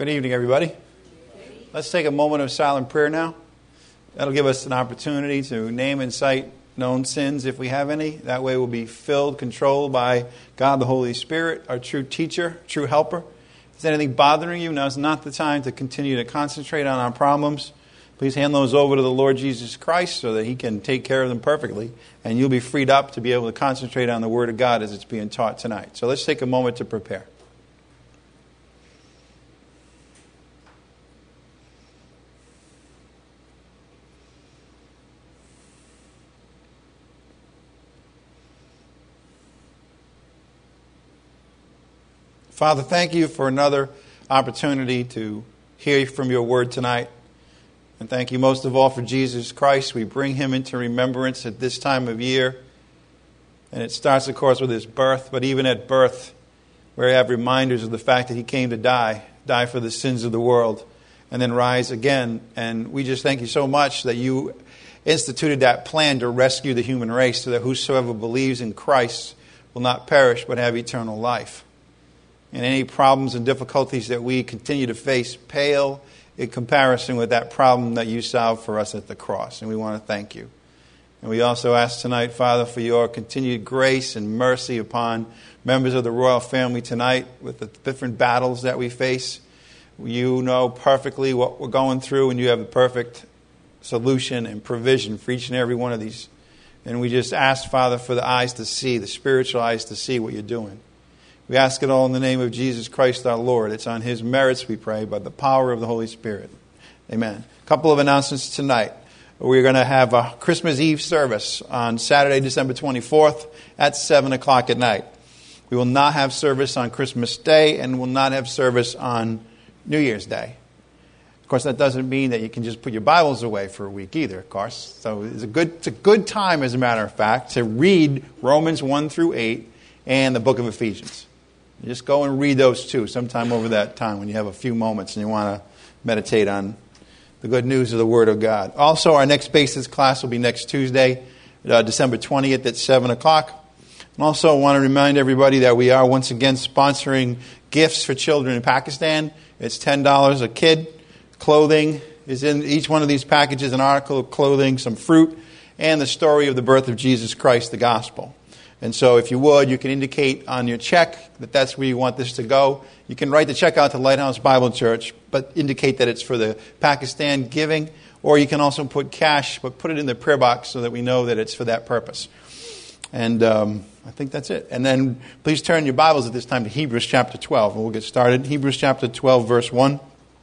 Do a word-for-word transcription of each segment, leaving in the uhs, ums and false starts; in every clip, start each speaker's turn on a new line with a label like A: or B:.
A: Good evening, everybody. Let's take a moment of silent prayer now. That'll give us an opportunity to name and cite known sins if we have any. That way we'll be filled, controlled by God the Holy Spirit, our true teacher, true helper. If there's anything bothering you, now is not the time to continue to concentrate on our problems. Please hand those over to the Lord Jesus Christ so that He can take care of them perfectly, and you'll be freed up to be able to concentrate on the Word of God as it's being taught tonight. So let's take a moment to prepare. Father, thank you for another opportunity to hear from your word tonight. And thank you most of all for Jesus Christ. We bring him into remembrance at this time of year. And it starts, of course, with his birth. But even at birth, we have reminders of the fact that he came to die, die for the sins of the world, and then rise again. And we just thank you so much that you instituted that plan to rescue the human race so that whosoever believes in Christ will not perish but have eternal life. And any problems and difficulties that we continue to face pale in comparison with that problem that you solved for us at the cross. And we want to thank you. And we also ask tonight, Father, for your continued grace and mercy upon members of the royal family tonight with the different battles that we face. You know perfectly what we're going through, and you have the perfect solution and provision for each and every one of these. And we just ask, Father, for the eyes to see, the spiritual eyes to see what you're doing. We ask it all in the name of Jesus Christ our Lord. It's on his merits we pray, by the power of the Holy Spirit. Amen. A couple of announcements tonight. We're going to have a Christmas Eve service on Saturday, December twenty-fourth at seven o'clock at night. We will not have service on Christmas Day and will not have service on New Year's Day. Of course, that doesn't mean that you can just put your Bibles away for a week either, of course. So it's a good, it's a good time, as a matter of fact, to read Romans one through eight and the book of Ephesians. You just go and read those two sometime over that time when you have a few moments and you want to meditate on the good news of the Word of God. Also, our next Basis class will be next Tuesday, uh, December twentieth at seven o'clock. And also, I want to remind everybody that we are once again sponsoring gifts for children in Pakistan. It's ten dollars a kid. Clothing is in each one of these packages, an article of clothing, some fruit, and the story of the birth of Jesus Christ, the gospel. And so if you would, you can indicate on your check that that's where you want this to go. You can write the check out to Lighthouse Bible Church, but indicate that it's for the Pakistan giving. Or you can also put cash, but put it in the prayer box so that we know that it's for that purpose. And um, I think that's it. And then please turn your Bibles at this time to Hebrews chapter twelve, and we'll get started. Hebrews chapter twelve, verse one.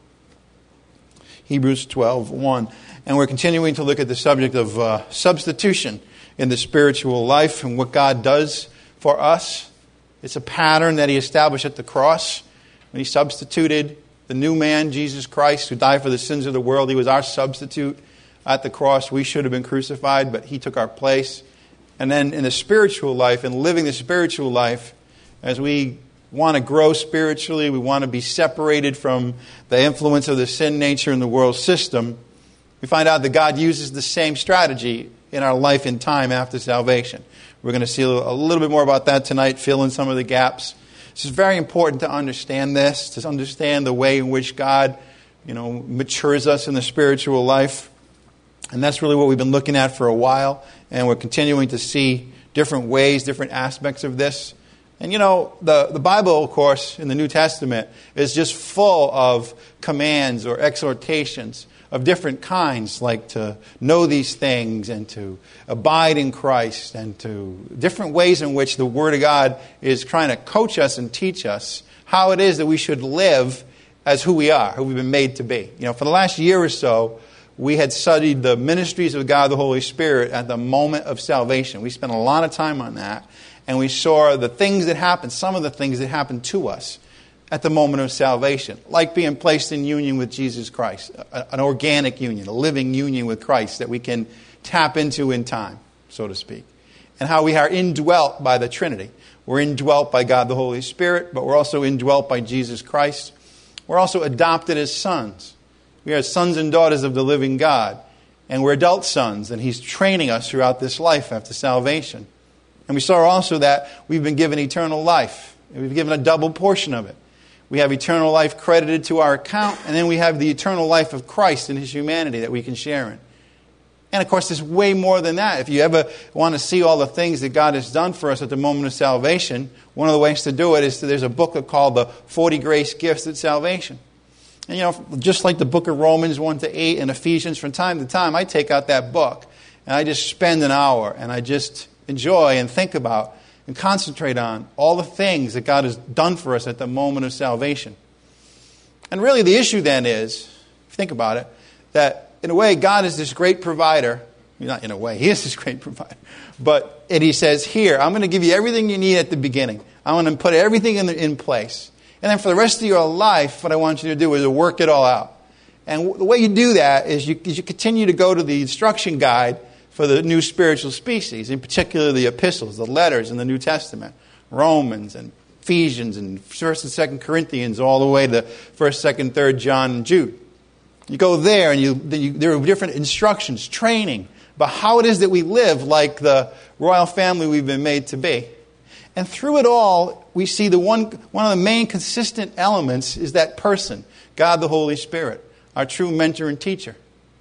A: Hebrews twelve, one. And we're continuing to look at the subject of uh, substitution in the spiritual life and what God does for us. It's a pattern that he established at the cross when he substituted the new man, Jesus Christ, who died for the sins of the world. He was our substitute at the cross. We should have been crucified, but he took our place. And then in the spiritual life and living the spiritual life, as we want to grow spiritually, we want to be separated from the influence of the sin nature in the world system, we find out that God uses the same strategy in our life and time after salvation. We're going to see a little bit more about that tonight, fill in some of the gaps. This is very important to understand this, to understand the way in which God, you know, matures us in the spiritual life. And that's really what we've been looking at for a while. And we're continuing to see different ways, different aspects of this. And, you know, the, the Bible, of course, in the New Testament is just full of commands or exhortations of different kinds, like to know these things and to abide in Christ, and to different ways in which the Word of God is trying to coach us and teach us how it is that we should live as who we are, who we've been made to be. You know, for the last year or so, we had studied the ministries of God the Holy Spirit at the moment of salvation. We spent a lot of time on that, and we saw the things that happened, some of the things that happened to us at the moment of salvation, like being placed in union with Jesus Christ, an organic union, a living union with Christ that we can tap into in time, so to speak. And how we are indwelt by the Trinity. We're indwelt by God the Holy Spirit, but we're also indwelt by Jesus Christ. We're also adopted as sons. We are sons and daughters of the living God. And we're adult sons, and he's training us throughout this life after salvation. And we saw also that we've been given eternal life. And we've given a double portion of it. We have eternal life credited to our account, and then we have the eternal life of Christ and His humanity that we can share in. And of course, there's way more than that. If you ever want to see all the things that God has done for us at the moment of salvation, one of the ways to do it is to, there's a book called the forty Grace Gifts at Salvation. And you know, just like the book of Romans one to eight and Ephesians, from time to time, I take out that book and I just spend an hour and I just enjoy and think about and concentrate on all the things that God has done for us at the moment of salvation. And really the issue then is, if you think about it, that in a way God is this great provider. Not in a way, He is this great provider. But and He says, here, I'm going to give you everything you need at the beginning. I'm going to put everything in, the, in place. And then for the rest of your life, what I want you to do is to work it all out. And the way you do that is you, is you continue to go to the instruction guide for the new spiritual species, in particular the epistles, the letters in the New Testament, Romans and Ephesians and First and Second Corinthians, all the way to First, Second, Third John and Jude. You go there and you, you there are different instructions, training about how it is that we live like the royal family we've been made to be. And through it all, we see the one one of the main consistent elements is that person, God the Holy Spirit, our true mentor and teacher.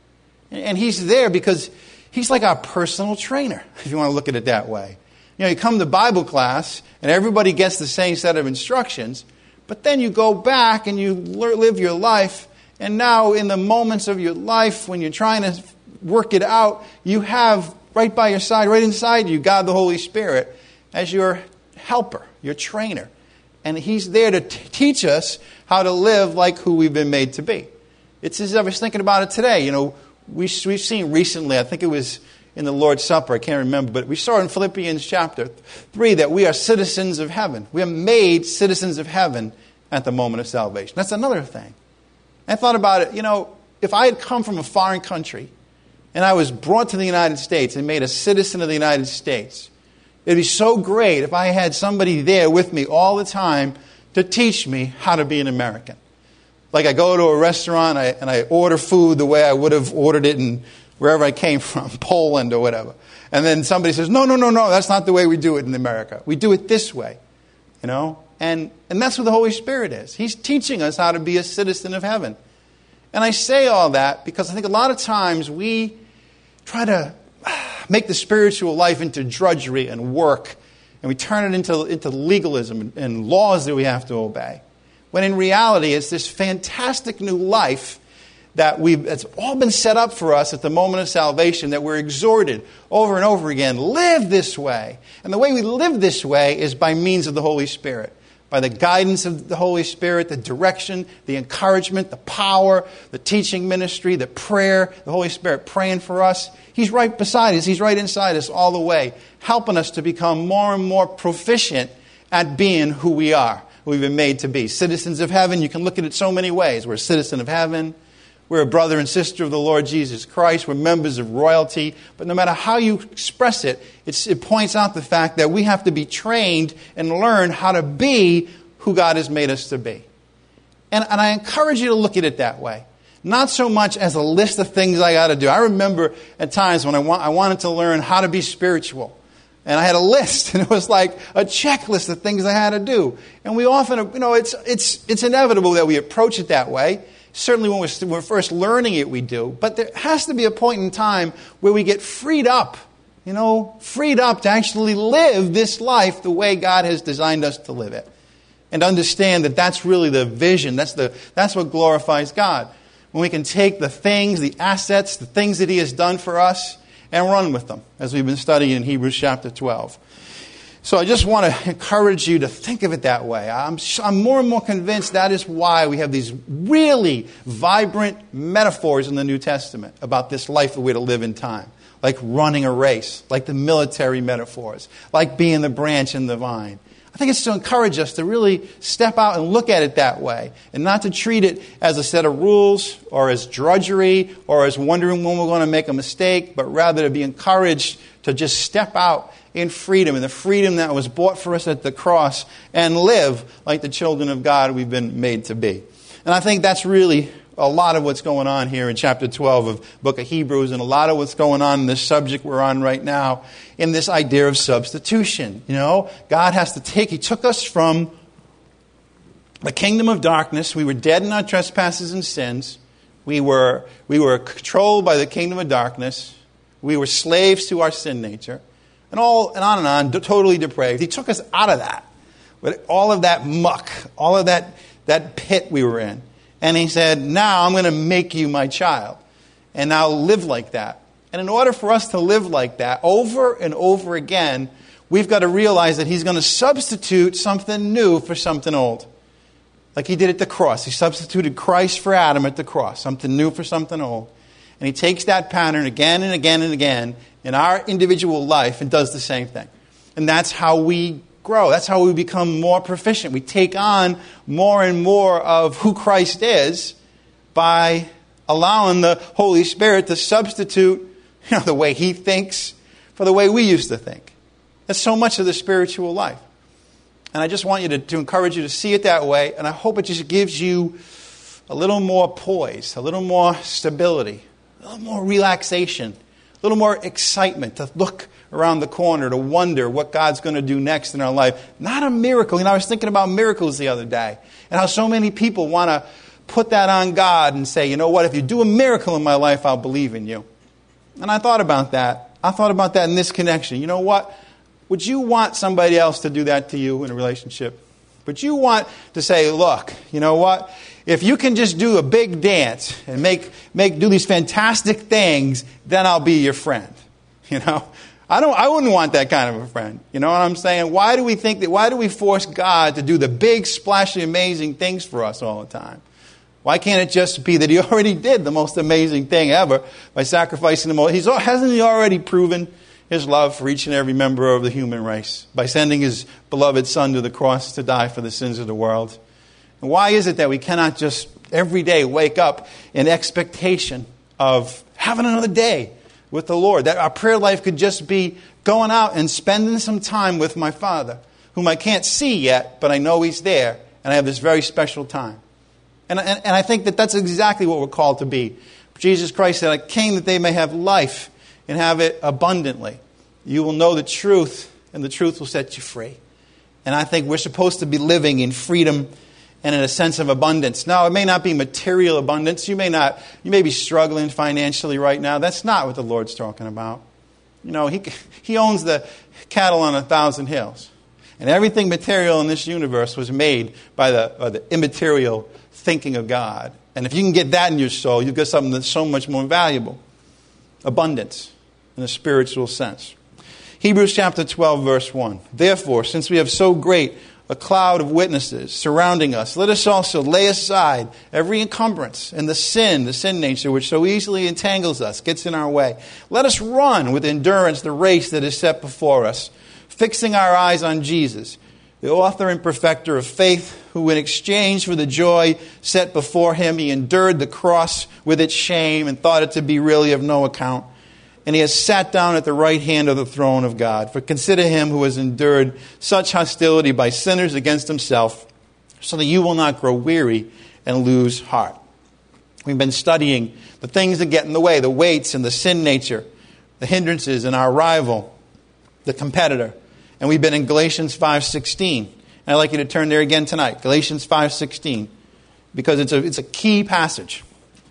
A: And He's there because He's like our personal trainer, if you want to look at it that way. You know, you come to Bible class and everybody gets the same set of instructions, but then you go back and you live your life, and now in the moments of your life when you're trying to work it out, you have right by your side, right inside you, God the Holy Spirit as your helper, your trainer. And He's there to t- teach us how to live like who we've been made to be. It's as I was thinking about it today. You know, we, we've seen recently, I think it was in the Lord's Supper, I can't remember, but we saw in Philippians chapter three that we are citizens of heaven. We are made citizens of heaven at the moment of salvation. That's another thing. I thought about it, you know, if I had come from a foreign country and I was brought to the United States and made a citizen of the United States, it'd be so great if I had somebody there with me all the time to teach me how to be an American. Like I go to a restaurant I, and I order food the way I would have ordered it in wherever I came from, Poland or whatever. And then somebody says, no, no, no, no, that's not the way we do it in America. We do it this way, you know. And, and that's what the Holy Spirit is. He's teaching us how to be a citizen of heaven. And I say all that because I think a lot of times we try to make the spiritual life into drudgery and work, and we turn it into, into legalism and, and laws that we have to obey. When in reality, it's this fantastic new life that we've, it's all been set up for us at the moment of salvation, that we're exhorted over and over again, live this way. And the way we live this way is by means of the Holy Spirit. By the guidance of the Holy Spirit, the direction, the encouragement, the power, the teaching ministry, the prayer, the Holy Spirit praying for us. He's right beside us. He's right inside us all the way, helping us to become more and more proficient at being who we are, who we've been made to be. Citizens of heaven, you can look at it so many ways. We're a citizen of heaven. We're a brother and sister of the Lord Jesus Christ. We're members of royalty. But no matter how you express it, it's, it points out the fact that we have to be trained and learn how to be who God has made us to be. And, and I encourage you to look at it that way. Not so much as a list of things I got to do. I remember at times when I, want, I wanted to learn how to be spiritual. And I had a list, and it was like a checklist of things I had to do. And we often, you know, it's it's it's inevitable that we approach it that way. Certainly when we're, when we're first learning it, we do. But there has to be a point in time where we get freed up, you know, freed up to actually live this life the way God has designed us to live it. And understand that that's really the vision. That's the that's what glorifies God. When we can take the things, the assets, the things that He has done for us, and run with them, as we've been studying in Hebrews chapter twelve. So I just want to encourage you to think of it that way. I'm, I'm more and more convinced that is why we have these really vibrant metaphors in the New Testament about this life that we're to live in time. Like running a race, like the military metaphors, like being the branch and the vine. I think it's to encourage us to really step out and look at it that way, and not to treat it as a set of rules or as drudgery or as wondering when we're going to make a mistake, but rather to be encouraged to just step out in freedom, in the freedom that was bought for us at the cross, and live like the children of God we've been made to be. And I think that's really a lot of what's going on here in chapter twelve of the book of Hebrews, and a lot of what's going on in this subject we're on right now, in this idea of substitution. You know, God has to take, He took us from the kingdom of darkness. We were dead in our trespasses and sins. We were, we were controlled by the kingdom of darkness. We were slaves to our sin nature. And all and on and on, totally depraved. He took us out of that. With all of that muck, all of that, that pit we were in. And he said, now I'm going to make you my child. And now live like that. And in order for us to live like that over and over again, we've got to realize that he's going to substitute something new for something old. Like he did at the cross. He substituted Christ for Adam at the cross. Something new for something old. And he takes that pattern again and again and again in our individual life and does the same thing. And that's how we grow. That's how we become more proficient. We take on more and more of who Christ is by allowing the Holy Spirit to substitute, you know, the way he thinks for the way we used to think. That's so much of the spiritual life. And I just want you to, to encourage you to see it that way. And I hope it just gives you a little more poise, a little more stability, a little more relaxation, a little more excitement to look around the corner, to wonder what God's going to do next in our life. Not a miracle. You know, I was thinking about miracles the other day and how so many people want to put that on God and say, you know what, if you do a miracle in my life, I'll believe in you. And I thought about that. I thought about that in this connection. You know what? Would you want somebody else to do that to you in a relationship? Would you want to say, look, you know what? If you can just do a big dance and make make do these fantastic things, then I'll be your friend. You know? I don't I wouldn't want that kind of a friend. You know what I'm saying? Why do we think that why do we force God to do the big, splashy, amazing things for us all the time? Why can't it just be that he already did the most amazing thing ever by sacrificing the most? He's hasn't he already proven his love for each and every member of the human race by sending his beloved Son to the cross to die for the sins of the world? And why is it that we cannot just every day wake up in expectation of having another day with the Lord? That our prayer life could just be going out and spending some time with my Father, whom I can't see yet, but I know he's there, and I have this very special time. And, and, and I think that that's exactly what we're called to be. Jesus Christ said, I came that they may have life and have it abundantly. You will know the truth, and the truth will set you free. And I think we're supposed to be living in freedom and in a sense of abundance. Now, it may not be material abundance. You may not. You may be struggling financially right now. That's not what the Lord's talking about. You know, He He owns the cattle on a thousand hills, and everything material in this universe was made by the by the immaterial thinking of God. And if you can get that in your soul, you've got something that's so much more valuable. Abundance in a spiritual sense. Hebrews chapter twelve, verse one. Therefore, since we have so great a cloud of witnesses surrounding us, let us also lay aside every encumbrance and the sin, the sin nature, which so easily entangles us, gets in our way. Let us run with endurance the race that is set before us, fixing our eyes on Jesus, the author and perfecter of faith, who in exchange for the joy set before him, he endured the cross with its shame and thought it to be really of no account. And he has sat down at the right hand of the throne of God. For consider him who has endured such hostility by sinners against himself, so that you will not grow weary and lose heart. We've been studying the things that get in the way, the weights and the sin nature, the hindrances and our rival, the competitor. And we've been in Galatians five sixteen. And I'd like you to turn there again tonight. Galatians five sixteen. Because it's a, it's a key passage.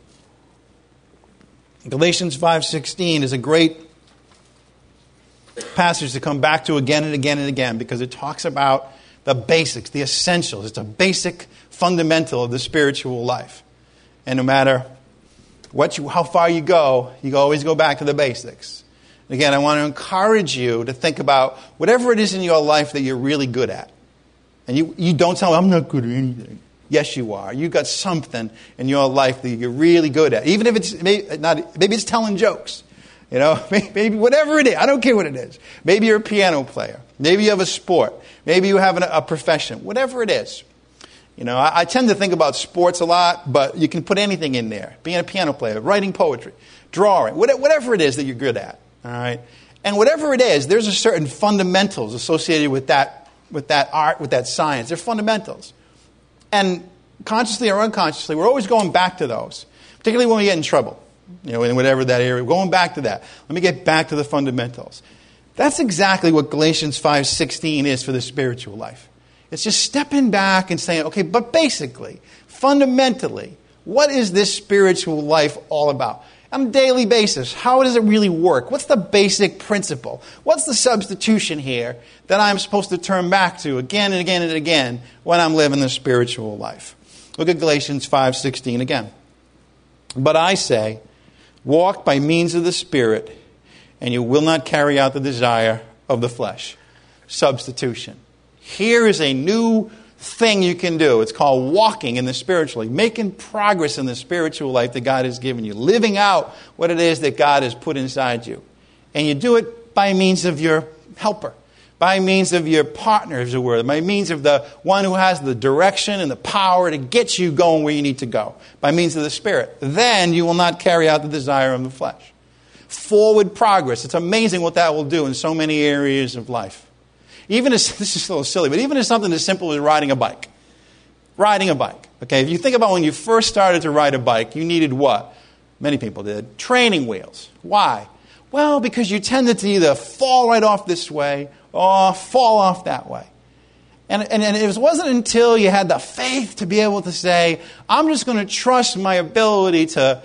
A: Galatians five sixteen is a great passage to come back to again and again and again, because it talks about the basics, the essentials. It's a basic fundamental of the spiritual life. And no matter what you, how far you go, you always go back to the basics. Again, I want to encourage you to think about whatever it is in your life that you're really good at. And you, you don't tell me, I'm not good at anything. Yes, you are. You've got something in your life that you're really good at. Even if it's maybe, not, maybe it's telling jokes. You know, maybe whatever it is. I don't care what it is. Maybe you're a piano player. Maybe you have a sport. Maybe you have a profession. Whatever it is. You know, I, I tend to think about sports a lot, but you can put anything in there. Being a piano player, writing poetry, drawing, whatever it is that you're good at. All right? And whatever it is, there's a certain fundamentals associated with that, with that art, with that science. They're fundamentals. And consciously or unconsciously, we're always going back to those, particularly when we get in trouble, you know, in whatever that area. We're going back to that. Let me get back to the fundamentals. That's exactly what Galatians five sixteen is for the spiritual life. It's just stepping back and saying, okay, but basically, fundamentally, what is this spiritual life all about? On a daily basis, how does it really work? What's the basic principle? What's the substitution here that I'm supposed to turn back to again and again and again when I'm living the spiritual life? Look at Galatians five sixteen again. But I say, walk by means of the Spirit, and you will not carry out the desire of the flesh. Substitution. Here is a new thing you can do. It's called walking in the spiritual life, making progress in the spiritual life that God has given you, living out what it is that God has put inside you. And you do it by means of your helper, by means of your partner, as it were, by means of the one who has the direction and the power to get you going where you need to go, by means of the Spirit. Then you will not carry out the desire of the flesh. Forward progress. It's amazing what that will do in so many areas of life. Even as, this is a little silly, but even as something as simple as riding a bike. Riding a bike. Okay, if you think about when you first started to ride a bike, you needed what? Many people did. Training wheels. Why? Well, because you tended to either fall right off this way or fall off that way. And, and, and it wasn't until you had the faith to be able to say, I'm just going to trust my ability to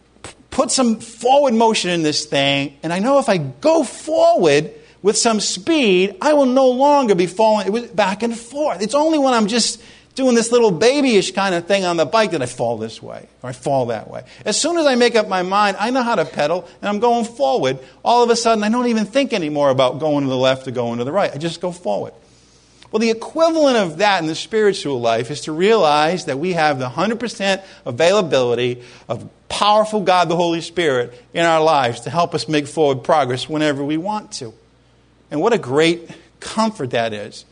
A: put some forward motion in this thing, and I know if I go forward with some speed, I will no longer be falling back and forth. It's only when I'm just doing this little babyish kind of thing on the bike that I fall this way or I fall that way. As soon as I make up my mind, I know how to pedal and I'm going forward, all of a sudden I don't even think anymore about going to the left or going to the right. I just go forward. Well, the equivalent of that in the spiritual life is to realize that we have the one hundred percent availability of powerful God, the Holy Spirit, in our lives to help us make forward progress whenever we want to. And what a great comfort that is.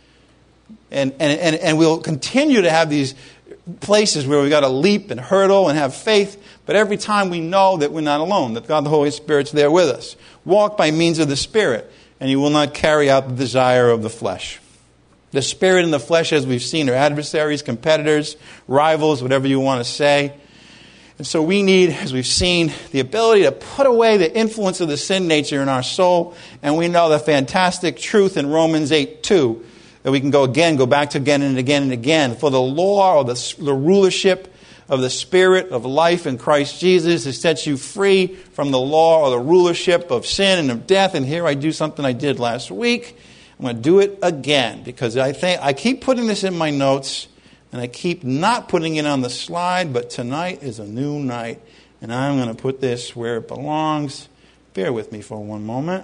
A: And, and, and, and we'll continue to have these places where we've got to leap and hurdle and have faith. But every time we know that we're not alone, that God the Holy Spirit's there with us. Walk by means of the Spirit, and you will not carry out the desire of the flesh. The Spirit and the flesh, as we've seen, are adversaries, competitors, rivals, whatever you want to say. And so we need, as we've seen, the ability to put away the influence of the sin nature in our soul. And we know the fantastic truth in Romans eight two that we can go again, go back to again and again and again. For the law or the, the rulership of the Spirit of life in Christ Jesus has set you free from the law or the rulership of sin and of death. And here I do something I did last week. I'm going to do it again because I think I keep putting this in my notes. And I keep not putting it on the slide, but tonight is a new night. And I'm going to put this where it belongs. Bear with me for one moment.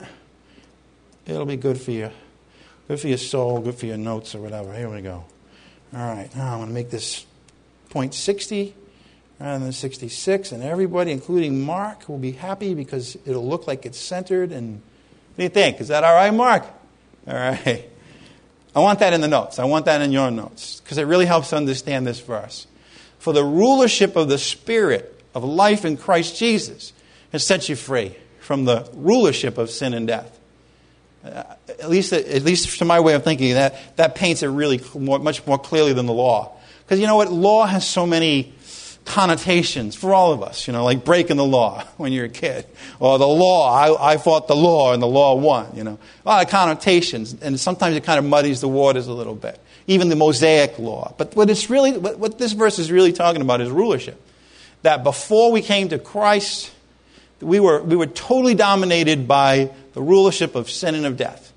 A: It'll be good for you. Good for your soul, good for your notes or whatever. Here we go. All right, now I'm going to make this point sixty rather than sixty-six. And everybody, including Mark, will be happy because it'll look like it's centered. And what do you think? Is that all right, Mark? All right. I want that in the notes. I want that in your notes because it really helps to understand this verse. For the rulership of the Spirit of life in Christ Jesus has set you free from the rulership of sin and death. Uh, at least, at least to my way of thinking, that that paints it really more, much more clearly than the law. Because you know what, law has so many connotations for all of us. You know, like breaking the law when you're a kid, or the law. I, I fought the law and the law won. You know, a lot of connotations, and sometimes it kind of muddies the waters a little bit. Even the Mosaic law. But what it's really, what, what this verse is really talking about is rulership. That before we came to Christ, we were we were totally dominated by the rulership of sin and of death.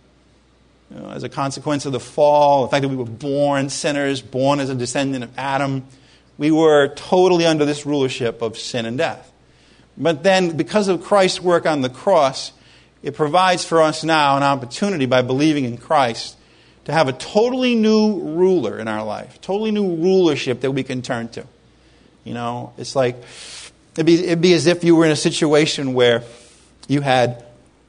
A: You know, as a consequence of the fall, the fact that we were born sinners, born as a descendant of Adam. We were totally under this rulership of sin and death. But then, because of Christ's work on the cross, it provides for us now an opportunity by believing in Christ to have a totally new ruler in our life, totally new rulership that we can turn to. You know, it's like, it'd be, it'd be as if you were in a situation where you had,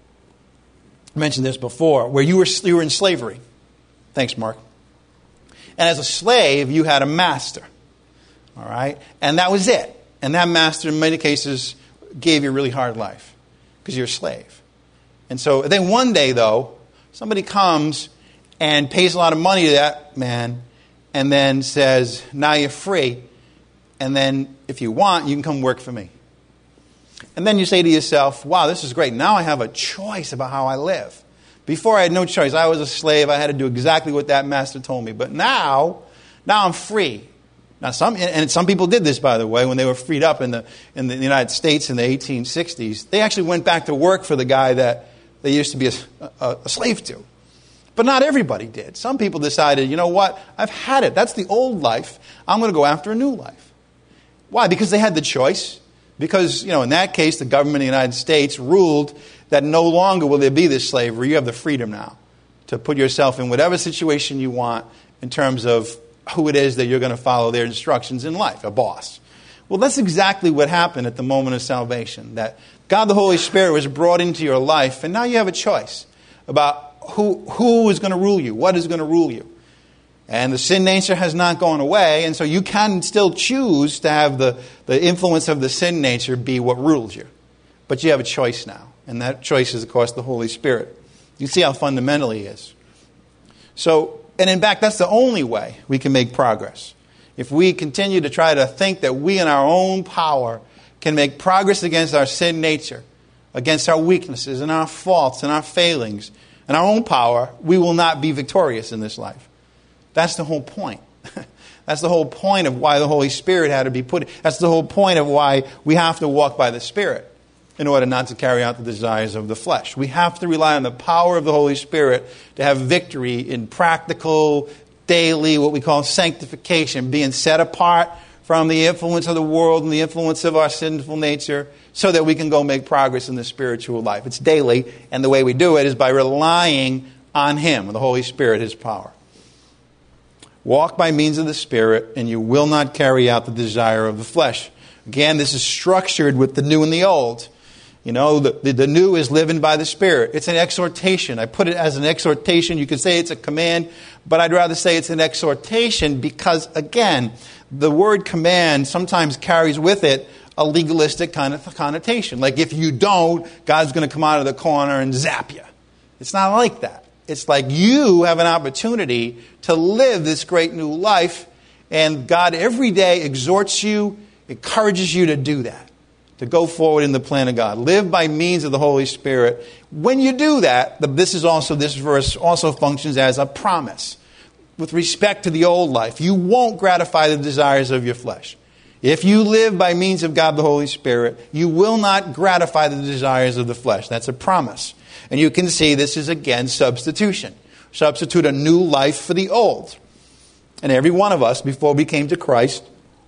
A: I mentioned this before, where you were, you were in slavery. Thanks, Mark. And as a slave, you had a master. All right? And that was it. And that master, in many cases, gave you a really hard life because you're a slave. And so then one day, though, somebody comes and pays a lot of money to that man and then says, now you're free. And then if you want, you can come work for me. And then you say to yourself, wow, this is great. Now I have a choice about how I live. Before I had no choice. I was a slave. I had to do exactly what that master told me. But now, now I'm free. Now some, and some people did this, by the way, when they were freed up in the in the United States in the eighteen sixties. They actually went back to work for the guy that they used to be a, a, a slave to. But not everybody did. Some people decided, you know what, I've had it. That's the old life. I'm going to go after a new life. Why? Because they had the choice. Because, you know, in that case, the government of the United States ruled that no longer will there be this slavery. You have the freedom now to put yourself in whatever situation you want in terms of who it is that you're going to follow their instructions in life, a boss. Well, that's exactly what happened at the moment of salvation, that God the Holy Spirit was brought into your life, and now you have a choice about who, who is going to rule you, what is going to rule you. And the sin nature has not gone away, and so you can still choose to have the, the influence of the sin nature be what rules you. But you have a choice now, and that choice is, of course, the Holy Spirit. You see how fundamental He is. So, and in fact, that's the only way we can make progress. If we continue to try to think that we in our own power can make progress against our sin nature, against our weaknesses and our faults and our failings, and our own power, we will not be victorious in this life. That's the whole point. That's the whole point of why the Holy Spirit had to be put. That's the whole point of why we have to walk by the Spirit in order not to carry out the desires of the flesh. We have to rely on the power of the Holy Spirit to have victory in practical, daily, what we call sanctification, being set apart from the influence of the world and the influence of our sinful nature so that we can go make progress in the spiritual life. It's daily, and the way we do it is by relying on Him, the Holy Spirit, His power. Walk by means of the Spirit, and you will not carry out the desire of the flesh. Again, this is structured with the new and the old. You know, the, the, the new is living by the Spirit. It's an exhortation. I put it as an exhortation. You could say it's a command, but I'd rather say it's an exhortation because, again, the word command sometimes carries with it a legalistic kind of connotation. Like if you don't, God's going to come out of the corner and zap you. It's not like that. It's like you have an opportunity to live this great new life, and God every day exhorts you, encourages you to do that, to go forward in the plan of God. Live by means of the Holy Spirit. When you do that, this is also this verse also functions as a promise with respect to the old life. You won't gratify the desires of your flesh. If you live by means of God the Holy Spirit, you will not gratify the desires of the flesh. That's a promise. And you can see this is, again, substitution. Substitute a new life for the old. And every one of us, before we came to Christ,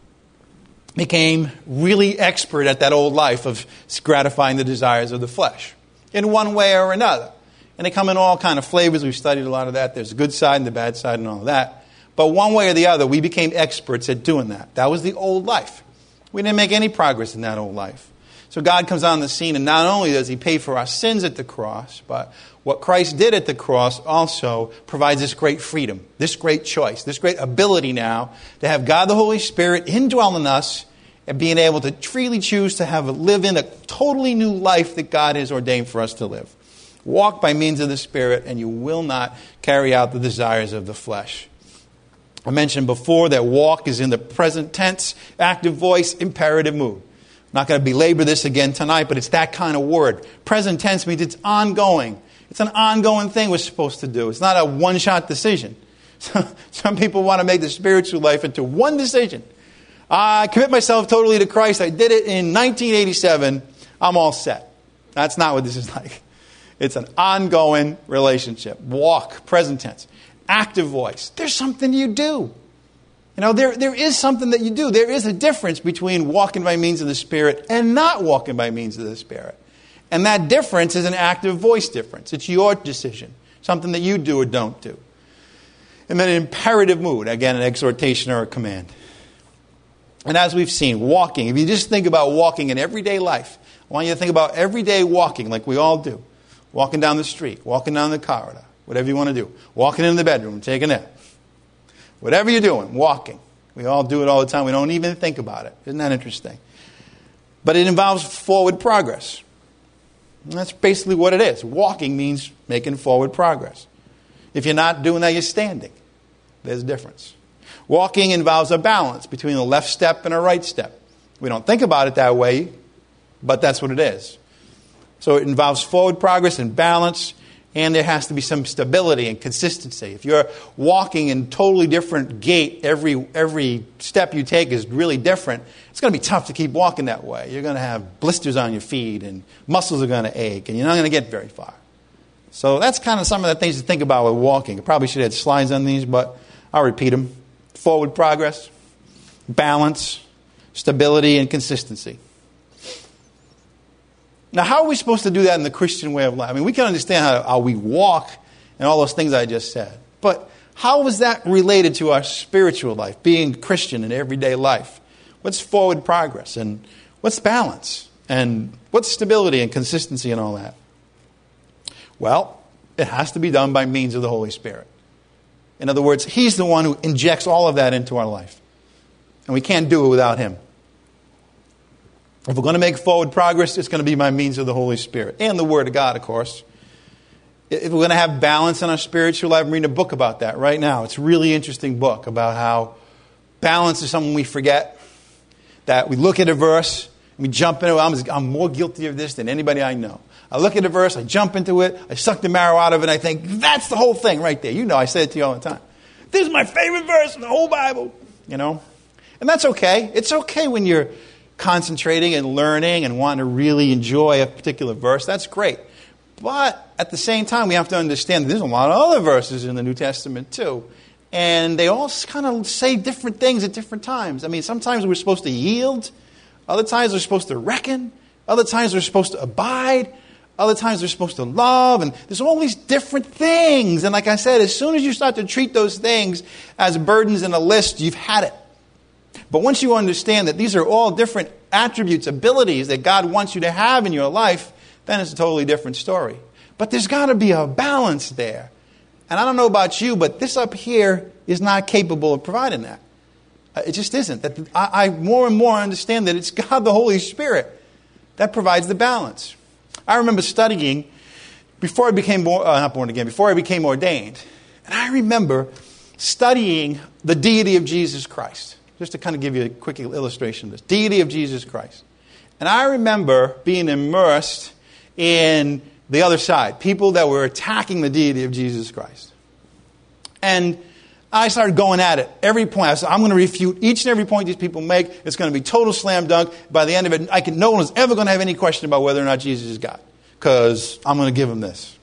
A: became really expert at that old life of gratifying the desires of the flesh in one way or another. And they come in all kind of flavors. We've studied a lot of that. There's the good side and the bad side and all of that. But one way or the other, we became experts at doing that. That was the old life. We didn't make any progress in that old life. So God comes on the scene, and not only does He pay for our sins at the cross, but what Christ did at the cross also provides this great freedom, this great choice, this great ability now to have God the Holy Spirit indwell in us and being able to freely choose to have live in a totally new life that God has ordained for us to live. Walk by means of the Spirit, and you will not carry out the desires of the flesh. I mentioned before that walk is in the present tense, active voice, imperative mood. I'm not going to belabor this again tonight, but it's that kind of word. Present tense means it's ongoing. It's an ongoing thing we're supposed to do. It's not a one-shot decision. Some people want to make the spiritual life into one decision. I commit myself totally to Christ. I did it in nineteen eighty-seven. I'm all set. That's not what this is like. It's an ongoing relationship. Walk, present tense. Active voice. There's something you do. You know, there, there is something that you do. There is a difference between walking by means of the Spirit and not walking by means of the Spirit. And that difference is an active voice difference. It's your decision. Something that you do or don't do. And then an imperative mood. Again, an exhortation or a command. And as we've seen, walking. If you just think about walking in everyday life, I want you to think about everyday walking like we all do. Walking down the street, walking down the corridor, whatever you want to do. Walking in the bedroom, taking a nap. Whatever you're doing, walking. We all do it all the time. We don't even think about it. Isn't that interesting? But it involves forward progress. And that's basically what it is. Walking means making forward progress. If you're not doing that, you're standing. There's a difference. Walking involves a balance between a left step and a right step. We don't think about it that way, but that's what it is. So it involves forward progress and balance. And there has to be some stability and consistency. If you're walking in totally different gait, every every step you take is really different, it's going to be tough to keep walking that way. You're going to have blisters on your feet and muscles are going to ache and you're not going to get very far. So that's kind of some of the things to think about with walking. I probably should have had slides on these, but I'll repeat them. Forward progress, balance, stability, and consistency. Now, how are we supposed to do that in the Christian way of life? I mean, we can understand how, how we walk and all those things I just said. But how is that related to our spiritual life, being Christian in everyday life? What's forward progress? And what's balance? And what's stability and consistency and all that? Well, it has to be done by means of the Holy Spirit. In other words, He's the one who injects all of that into our life. And we can't do it without Him. If we're going to make forward progress, it's going to be by means of the Holy Spirit. And the Word of God, of course. If we're going to have balance in our spiritual life, I'm reading a book about that right now. It's a really interesting book about how balance is something we forget. That we look at a verse, and we jump into it. I'm, I'm more guilty of this than anybody I know. I look at a verse, I jump into it, I suck the marrow out of it, and I think, that's the whole thing right there. You know, I say it to you all the time. This is my favorite verse in the whole Bible. You know? And that's okay. It's okay when you're concentrating and learning and wanting to really enjoy a particular verse. That's great. But at the same time, we have to understand that there's a lot of other verses in the New Testament too. And they all kind of say different things at different times. I mean, sometimes we're supposed to yield. Other times we're supposed to reckon. Other times we're supposed to abide. Other times we're supposed to love. And there's all these different things. And like I said, as soon as you start to treat those things as burdens in a list, you've had it. But once you understand that these are all different attributes, abilities that God wants you to have in your life, then it's a totally different story. But there's got to be a balance there. And I don't know about you, but this up here is not capable of providing that. It just isn't. That I, I more and more understand that it's God the Holy Spirit that provides the balance. I remember studying before I became born, uh, not born again, before I became ordained. And I remember studying the deity of Jesus Christ. Just to kind of give you a quick illustration of this. Deity of Jesus Christ. And I remember being immersed in the other side. People that were attacking the deity of Jesus Christ. And I started going at it. Every point. I said, I'm going to refute each and every point these people make. It's going to be total slam dunk. By the end of it, I can, no one is ever going to have any question about whether or not Jesus is God. Because I'm going to give them this.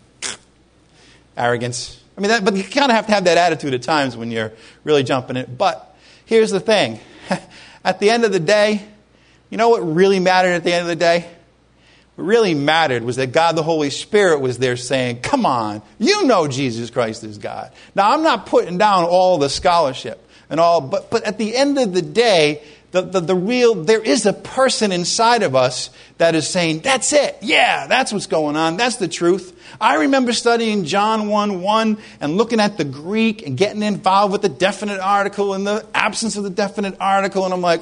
A: Arrogance. I mean, that, but you kind of have to have that attitude at times when you're really jumping it. But here's the thing. At the end of the day, you know what really mattered at the end of the day? What really mattered was that God the Holy Spirit was there saying, come on, you know Jesus Christ is God. Now, I'm not putting down all the scholarship and all, but, but at the end of the day, the, the, the real, there is a person inside of us that is saying, that's it. Yeah, that's what's going on. That's the truth. I remember studying John one one and looking at the Greek and getting involved with the definite article and the absence of the definite article. And I'm like,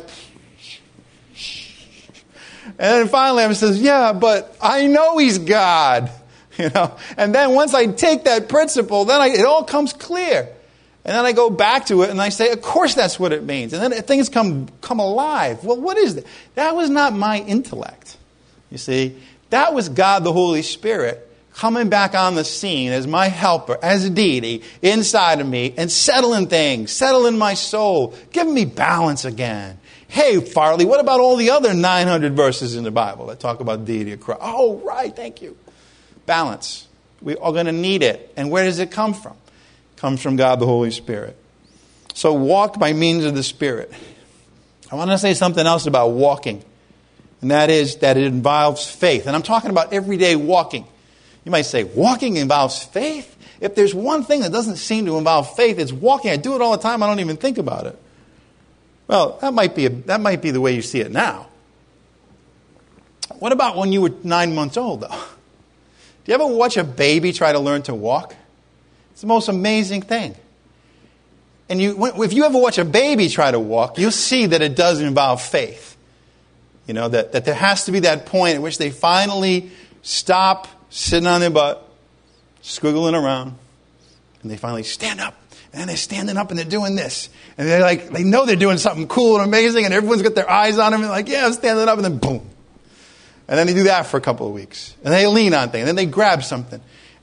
A: and then finally I says, yeah, but I know He's God. You know. And then once I take that principle, then I, it all comes clear. And then I go back to it and I say, of course that's what it means. And then things come come alive. Well, what is that? That was not my intellect. You see, that was God the Holy Spirit coming back on the scene as my helper, as a deity inside of me and settling things, settling my soul, giving me balance again. Hey, Farley, what about all the other nine hundred verses in the Bible that talk about deity of Christ? Oh, right, thank you. Balance. We are going to need it. And where does it come from? It comes from God the Holy Spirit. So walk by means of the Spirit. I want to say something else about walking. And that is that it involves faith. And I'm talking about everyday walking. You might say, walking involves faith? If there's one thing that doesn't seem to involve faith, it's walking. I do it all the time. I don't even think about it. Well, that might be a, that might be the way you see it now. What about when you were nine months old, though? Do you ever watch a baby try to learn to walk? It's the most amazing thing. And you, if you ever watch a baby try to walk, you'll see that it does involve faith. You know, that, that there has to be that point at which they finally stop sitting on their butt, squiggling around, and they finally stand up. And then they're standing up and they're doing this. And they're like, they know they're doing something cool and amazing, and everyone's got their eyes on them, and like, yeah, I'm standing up, and then boom. And then they do that for a couple of weeks. And they lean on things, and then they grab something.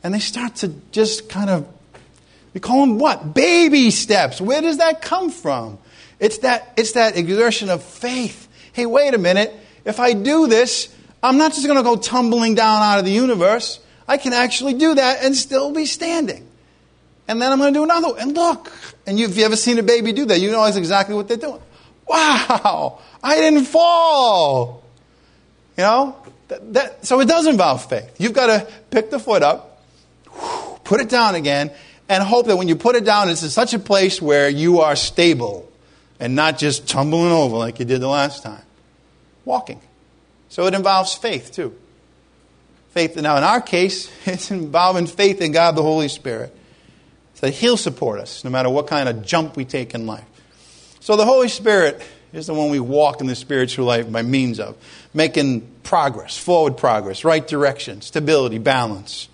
A: And they start to just kind of, we call them what? Baby steps. Where does that come from? It's that, it's that exertion of faith. Hey, wait a minute. If I do this, I'm not just going to go tumbling down out of the universe. I can actually do that and still be standing. And then I'm going to do another one. And look. And you, if you ever seen a baby do that, you know exactly what they're doing. Wow. I didn't fall. You know? That, that, so it does involve faith. You've got to pick the foot up, put it down again, and hope that when you put it down, it's in such a place where you are stable and not just tumbling over like you did the last time. Walking. So it involves faith too. Faith. Now in our case, it's involving faith in God the Holy Spirit. So that He'll support us no matter what kind of jump we take in life. So the Holy Spirit is the one we walk in the spiritual life by means of. Making progress, forward progress, right direction, stability, balance.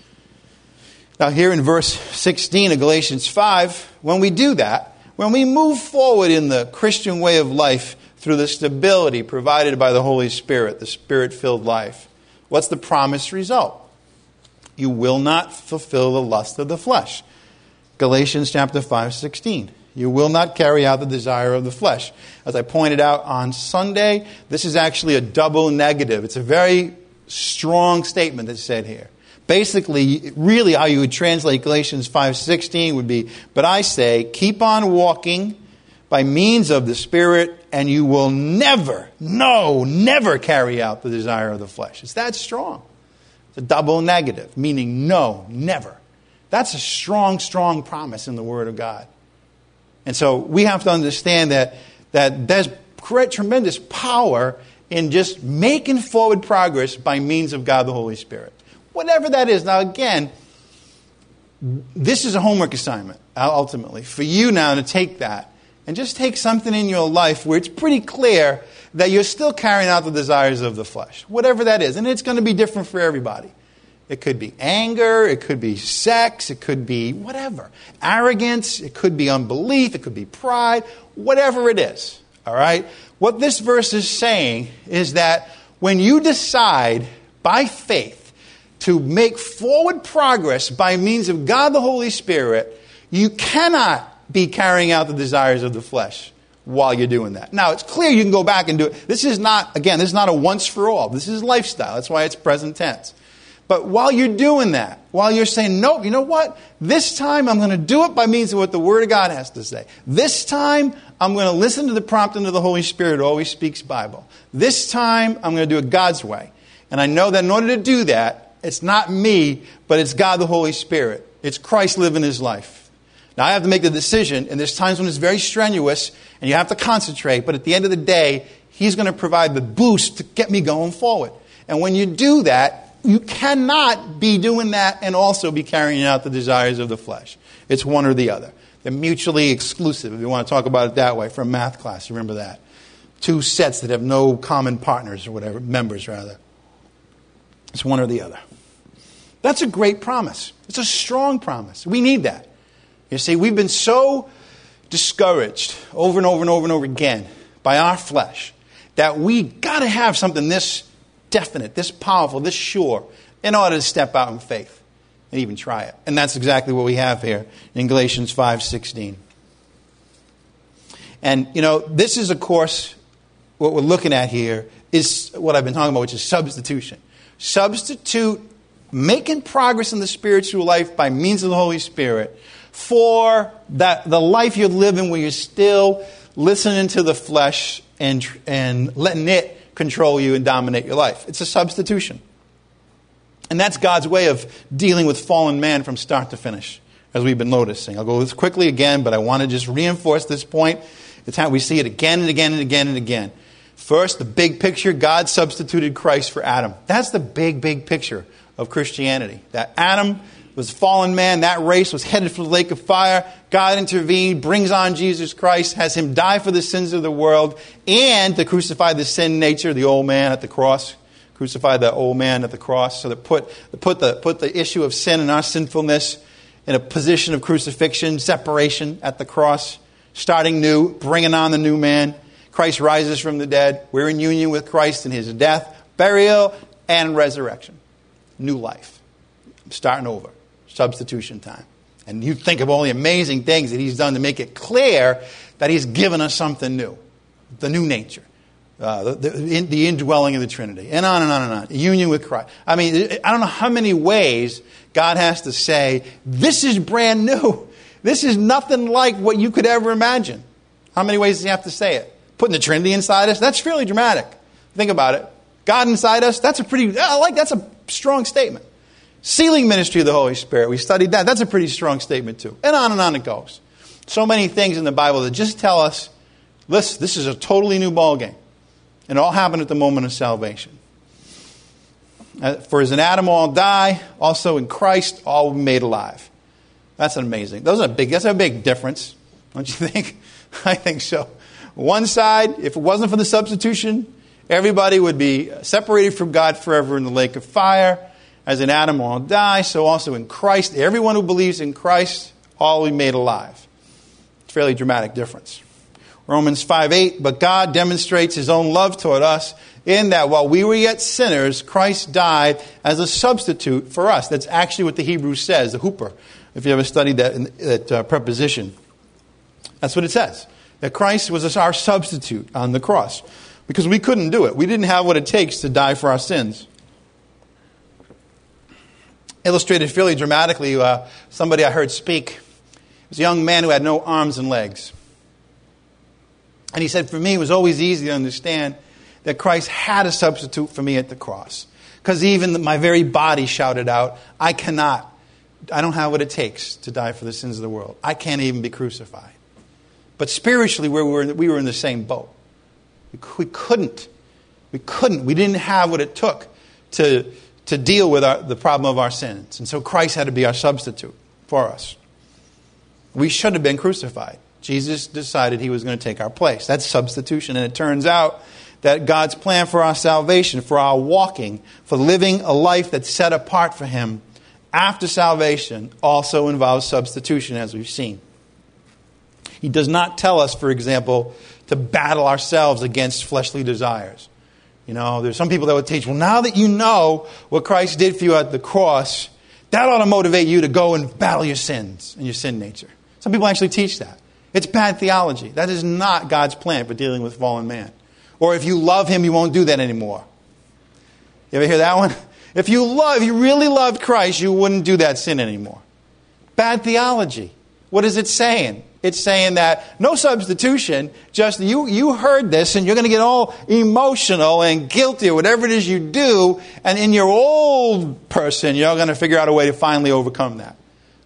A: Now here in verse sixteen of Galatians five, when we do that, when we move forward in the Christian way of life through the stability provided by the Holy Spirit, the Spirit-filled life, what's the promised result? You will not fulfill the lust of the flesh. Galatians chapter five, sixteen. You will not carry out the desire of the flesh. As I pointed out on Sunday, this is actually a double negative. It's a very strong statement that's said here. Basically, really how you would translate Galatians five sixteen would be, but I say, keep on walking by means of the Spirit, and you will never, no, never carry out the desire of the flesh. It's that strong. It's a double negative, meaning no, never. That's a strong, strong promise in the Word of God. And so we have to understand that, that there's great, tremendous power in just making forward progress by means of God the Holy Spirit. Whatever that is. Now again, this is a homework assignment, ultimately, for you now to take that and just take something in your life where it's pretty clear that you're still carrying out the desires of the flesh. Whatever that is. And it's going to be different for everybody. It could be anger, it could be sex, it could be whatever. Arrogance, it could be unbelief, it could be pride, whatever it is. All right? What this verse is saying is that when you decide by faith to make forward progress by means of God the Holy Spirit, you cannot be carrying out the desires of the flesh while you're doing that. Now, it's clear you can go back and do it. This is not, again, this is not a once for all. This is lifestyle. That's why it's present tense. But while you're doing that, while you're saying, nope, you know what? This time I'm going to do it by means of what the Word of God has to say. This time I'm going to listen to the prompting of the Holy Spirit who always speaks Bible. This time I'm going to do it God's way. And I know that in order to do that, it's not me, but it's God the Holy Spirit. It's Christ living His life. Now I have to make the decision, and there's times when it's very strenuous, and you have to concentrate, but at the end of the day, He's going to provide the boost to get me going forward. And when you do that, you cannot be doing that and also be carrying out the desires of the flesh. It's one or the other. They're mutually exclusive, if you want to talk about it that way, from math class. Remember that. Two sets that have no common partners or whatever, members rather. It's one or the other. That's a great promise. It's a strong promise. We need that. You see, we've been so discouraged over and over and over and over again by our flesh that we got to have something this definite, this powerful, this sure, in order to step out in faith and even try it. And that's exactly what we have here in Galatians five sixteen. And, you know, this is, of course, what we're looking at here is what I've been talking about, which is substitution. Substitute making progress in the spiritual life by means of the Holy Spirit for that the life you're living where you're still listening to the flesh and and letting it control you and dominate your life. It's a substitution. And that's God's way of dealing with fallen man from start to finish, as we've been noticing. I'll go this quickly again, but I want to just reinforce this point. It's how we see it again and again and again and again. First, the big picture, God substituted Christ for Adam. That's the big, big picture of Christianity. That Adam was a fallen man. That race was headed for the lake of fire. God intervened, brings on Jesus Christ, has Him die for the sins of the world, and to crucify the sin nature, the old man at the cross. Crucify the old man at the cross. So that put, put, the, put the issue of sin and our sinfulness in a position of crucifixion, separation at the cross, starting new, bringing on the new man. Christ rises from the dead. We're in union with Christ in His death, burial, and resurrection. New life. I'm starting over. Substitution time. And you think of all the amazing things that he's done to make it clear that he's given us something new. The new nature. Uh, the, the, in, the indwelling of the Trinity. And on and on and on. Union with Christ. I mean, I don't know how many ways God has to say, this is brand new. This is nothing like what you could ever imagine. How many ways does he have to say it? Putting the Trinity inside us? That's fairly dramatic. Think about it. God inside us? That's a pretty, I like, that's a strong statement. Sealing ministry of the Holy Spirit. We studied that. That's a pretty strong statement too. And on and on it goes. So many things in the Bible that just tell us, listen, this is a totally new ballgame. And it all happened at the moment of salvation. For as in Adam all die, also in Christ all will be made alive. That's amazing. Those are big. That's a big difference, don't you think? I think so. One side, if it wasn't for the substitution, everybody would be separated from God forever in the lake of fire. As in Adam all die, so also in Christ, everyone who believes in Christ, all will be made alive. It's a fairly dramatic difference. Romans five eight, but God demonstrates his own love toward us in that while we were yet sinners, Christ died as a substitute for us. That's actually what the Hebrew says, the hooper, if you ever studied that, in, that uh, preposition. That's what it says, that Christ was our substitute on the cross. Because we couldn't do it. We didn't have what it takes to die for our sins. Illustrated fairly dramatically, uh, somebody I heard speak. It was a young man who had no arms and legs. And he said, for me, it was always easy to understand that Christ had a substitute for me at the cross. Because even my very body shouted out, I cannot, I don't have what it takes to die for the sins of the world. I can't even be crucified. But spiritually, we were, we were in the same boat. We couldn't. We couldn't. We didn't have what it took to, to deal with our, the problem of our sins. And so Christ had to be our substitute for us. We should have been crucified. Jesus decided he was going to take our place. That's substitution. And it turns out that God's plan for our salvation, for our walking, for living a life that's set apart for him after salvation also involves substitution, as we've seen. He does not tell us, for example, to battle ourselves against fleshly desires. You know, there's some people that would teach, well, now that you know what Christ did for you at the cross, that ought to motivate you to go and battle your sins and your sin nature. Some people actually teach that. It's bad theology. That is not God's plan for dealing with fallen man. Or if you love him, you won't do that anymore. You ever hear that one? If you love, if you really loved Christ, you wouldn't do that sin anymore. Bad theology. What is it saying? It's saying that no substitution, just you, you heard this and you're going to get all emotional and guilty or whatever it is you do. And in your old person, you're going to figure out a way to finally overcome that.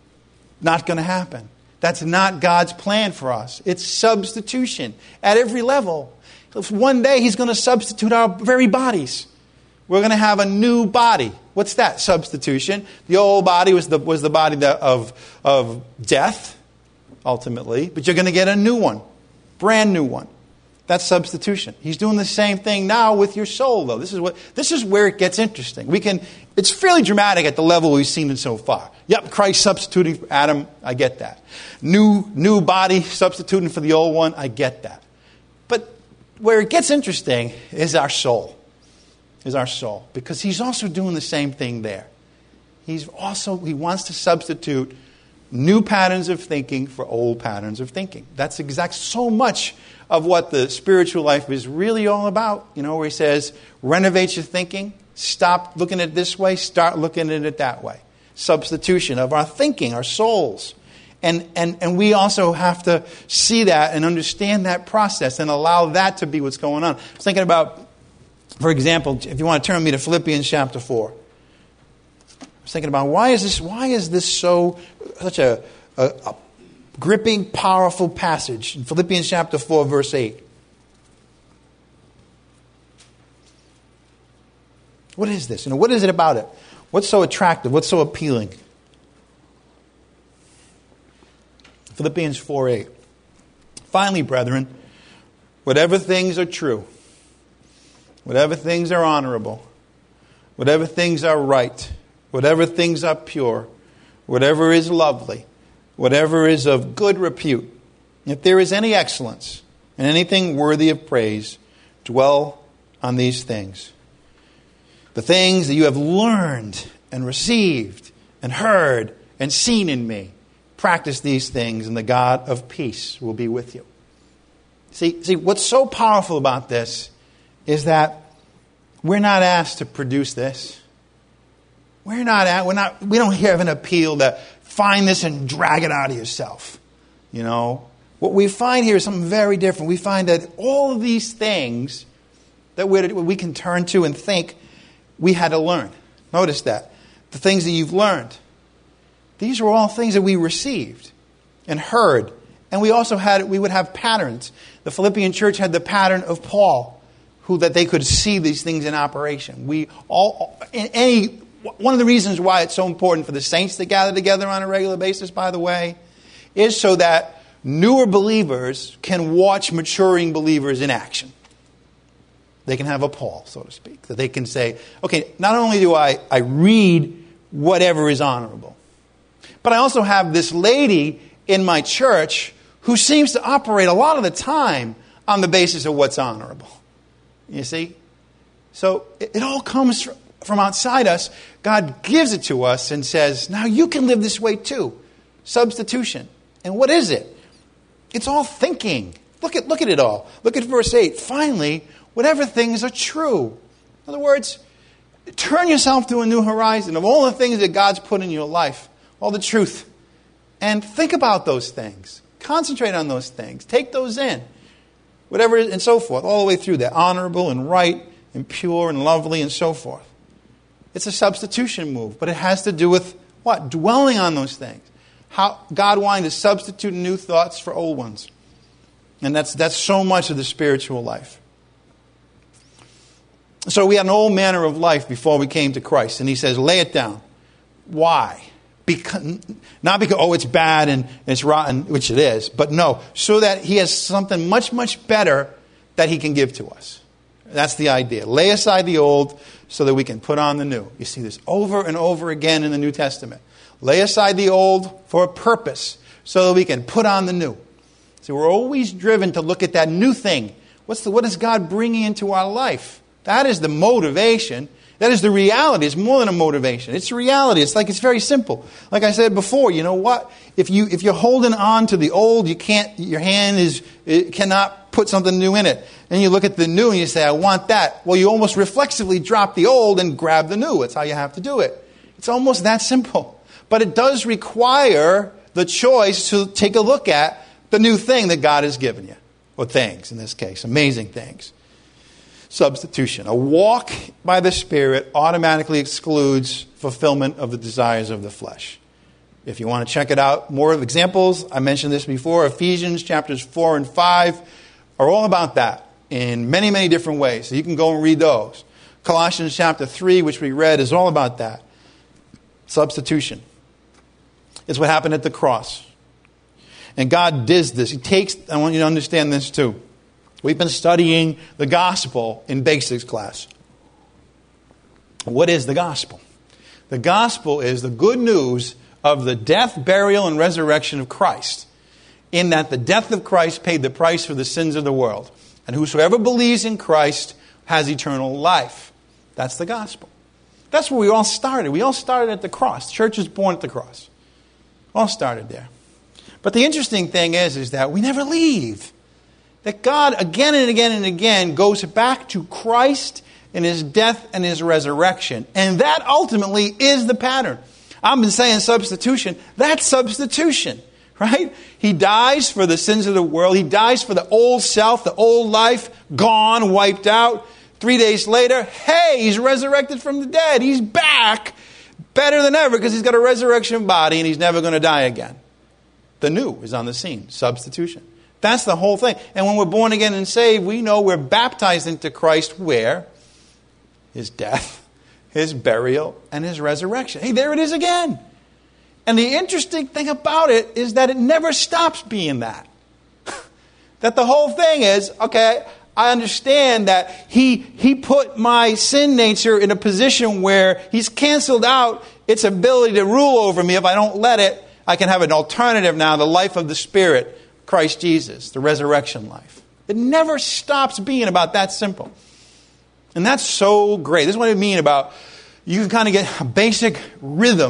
A: Not going to happen. That's not God's plan for us. It's substitution at every level. One day he's going to substitute our very bodies. We're going to have a new body. What's that? Substitution. The old body was the, was the body that, of, of death. Ultimately, but you're going to get a new one, brand new one. That's substitution. He's doing the same thing now with your soul, though. This is what this is where it gets interesting. We can. It's fairly dramatic at the level we've seen it so far. Yep, Christ substituting for Adam. I get that. New new body substituting for the old one. I get that. But where it gets interesting is our soul. Is our soul, because he's also doing the same thing there. He's also he wants to substitute new patterns of thinking for old patterns of thinking. That's exact so much of what the spiritual life is really all about. You know, where he says, renovate your thinking, stop looking at it this way, start looking at it that way. Substitution of our thinking, our souls. And, and, and we also have to see that and understand that process and allow that to be what's going on. I was thinking about, for example, if you want to turn me to Philippians chapter four. Thinking about why is this why is this so such a, a, a gripping, powerful passage in Philippians chapter four, verse eight. What is this? You know, what is it about it? What's so attractive? What's so appealing? Philippians four eight. Finally, brethren, whatever things are true, whatever things are honorable, whatever things are right, whatever things are pure, whatever is lovely, whatever is of good repute, if there is any excellence and anything worthy of praise, dwell on these things. The things that you have learned and received and heard and seen in me. Practice these things, and the God of peace will be with you. See, see, what's so powerful about this is that we're not asked to produce this. We're not at, we're not, we don't have an appeal to find this and drag it out of yourself. You know, what we find here is something very different. We find that all of these things that we're, we can turn to and think we had to learn. Notice that. The things that you've learned. These are all things that we received and heard. And we also had, we would have patterns. The Philippian church had the pattern of Paul, who that they could see these things in operation. We all, in any, one of the reasons why it's so important for the saints to gather together on a regular basis, by the way, is so that newer believers can watch maturing believers in action. They can have a Paul, so to speak. That they can say, okay, not only do I, I read whatever is honorable, but I also have this lady in my church who seems to operate a lot of the time on the basis of what's honorable. You see? So it, it all comes from outside us. God gives it to us and says, now you can live this way too. Substitution. And what is it? It's all thinking. Look at, look at it all. Look at verse eight. Finally, whatever things are true. In other words, turn yourself to a new horizon of all the things that God's put in your life. All the truth. And think about those things. Concentrate on those things. Take those in. Whatever, and so forth. All the way through that. Honorable and right and pure and lovely and so forth. It's a substitution move. But it has to do with what? Dwelling on those things. How God wanting to substitute new thoughts for old ones. And that's that's so much of the spiritual life. So we had an old manner of life before we came to Christ. And he says, lay it down. Why? Because, not because, oh, it's bad and it's rotten, which it is. But no, so that he has something much, much better that he can give to us. That's the idea. Lay aside the old so that we can put on the new. You see this over and over again in the New Testament. Lay aside the old for a purpose so that we can put on the new. So we're always driven to look at that new thing. What's the, what is God bringing into our life? That is the motivation. That is the reality. It's more than a motivation. It's a reality. It's like it's very simple. Like I said before, you know what? If you if you're holding on to the old, you can't. Your hand is it cannot put something new in it. And you look at the new and you say, "I want that." Well, you almost reflexively drop the old and grab the new. That's how you have to do it. It's almost that simple. But it does require the choice to take a look at the new thing that God has given you, or things in this case, amazing things. Substitution. A walk by the Spirit automatically excludes fulfillment of the desires of the flesh. If you want to check it out, more examples, I mentioned this before, Ephesians chapters four and five are all about that in many, many different ways. So you can go and read those. Colossians chapter three, which we read, is all about that. Substitution. It's what happened at the cross. And God does this. He takes, I want you to understand this too. We've been studying the gospel in basics class. What is the gospel? The gospel is the good news of the death, burial, and resurrection of Christ. In that the death of Christ paid the price for the sins of the world. And whosoever believes in Christ has eternal life. That's the gospel. That's where we all started. We all started at the cross. The church was born at the cross. All started there. But the interesting thing is, is that we never leave. That God, again and again and again, goes back to Christ and His death and His resurrection. And that ultimately is the pattern. I've been saying substitution. That's substitution, right? He dies for the sins of the world. He dies for the old self, the old life, gone, wiped out. Three days later, hey, He's resurrected from the dead. He's back better than ever because He's got a resurrection body and He's never going to die again. The new is on the scene. Substitution. That's the whole thing. And when we're born again and saved, we know we're baptized into Christ where? His death, His burial, and His resurrection. Hey, there it is again. And the interesting thing about it is that it never stops being that. That the whole thing is, okay, I understand that he, he put my sin nature in a position where He's canceled out its ability to rule over me. If I don't let it, I can have an alternative now, the life of the Spirit. Christ Jesus, the resurrection life. It never stops being about that simple. And that's so great. This is what I mean about, you can kind of get a basic rhythm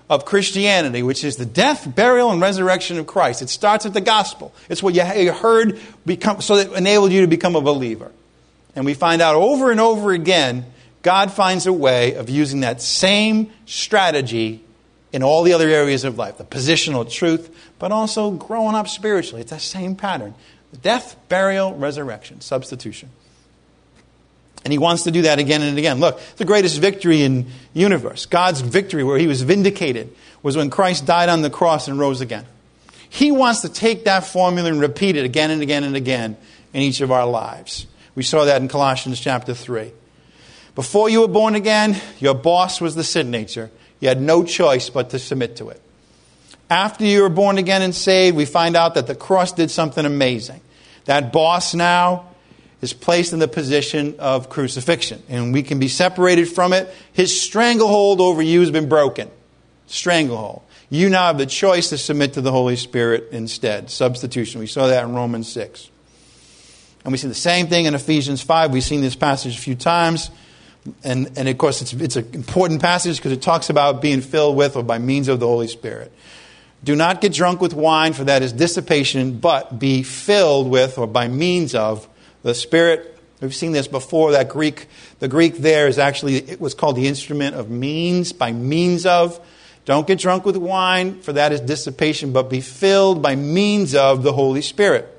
A: of Christianity, which is the death, burial, and resurrection of Christ. It starts with the gospel. It's what you heard become, so that it enabled you to become a believer. And we find out over and over again, God finds a way of using that same strategy in all the other areas of life. The positional truth, but also growing up spiritually. It's that same pattern. Death, burial, resurrection, substitution. And he wants to do that again and again. Look, the greatest victory in the universe, God's victory where he was vindicated, was when Christ died on the cross and rose again. He wants to take that formula and repeat it again and again and again in each of our lives. We saw that in Colossians chapter three. Before you were born again, your boss was the sin nature. You had no choice but to submit to it. After you were born again and saved, we find out that the cross did something amazing. That boss now is placed in the position of crucifixion. And we can be separated from it. His stranglehold over you has been broken. Stranglehold. You now have the choice to submit to the Holy Spirit instead. Substitution. We saw that in Romans six. And we see the same thing in Ephesians five. We've seen this passage a few times. And, and of course, it's, it's an important passage because it talks about being filled with or by means of the Holy Spirit. Do not get drunk with wine, for that is dissipation, but be filled with or by means of the Spirit. We've seen this before. That Greek, the Greek there is actually, it was called the instrument of means, by means of. Don't get drunk with wine, for that is dissipation, but be filled by means of the Holy Spirit.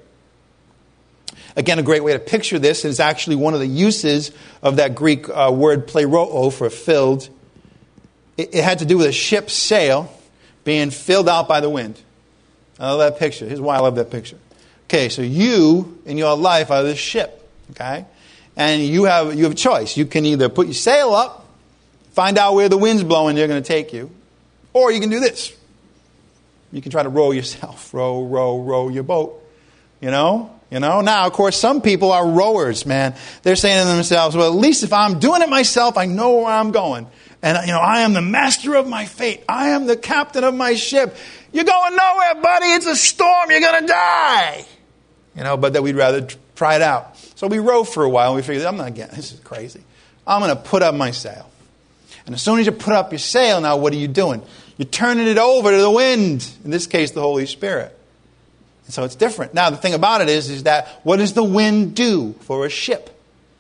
A: Again, a great way to picture this is actually one of the uses of that Greek uh, word pleroo for filled. It, it had to do with a ship's sail being filled out by the wind. I love that picture. Here's why I love that picture. Okay, so you in your life are this ship, okay? And you have you have a choice. You can either put your sail up, find out where the wind's blowing, they're going to take you, or you can do this. You can try to row yourself. Row, row, row your boat. You know? You know? Now, of course, some people are rowers, man. They're saying to themselves, well, at least if I'm doing it myself, I know where I'm going. And, you know, I am the master of my fate. I am the captain of my ship. You're going nowhere, buddy. It's a storm. You're going to die. You know, but that we'd rather try it out. So we row for a while and we figured, I'm not getting this is crazy. I'm going to put up my sail. And as soon as you put up your sail, now what are you doing? You're turning it over to the wind. In this case, the Holy Spirit. And so it's different. Now, the thing about it is, is that what does the wind do for a ship?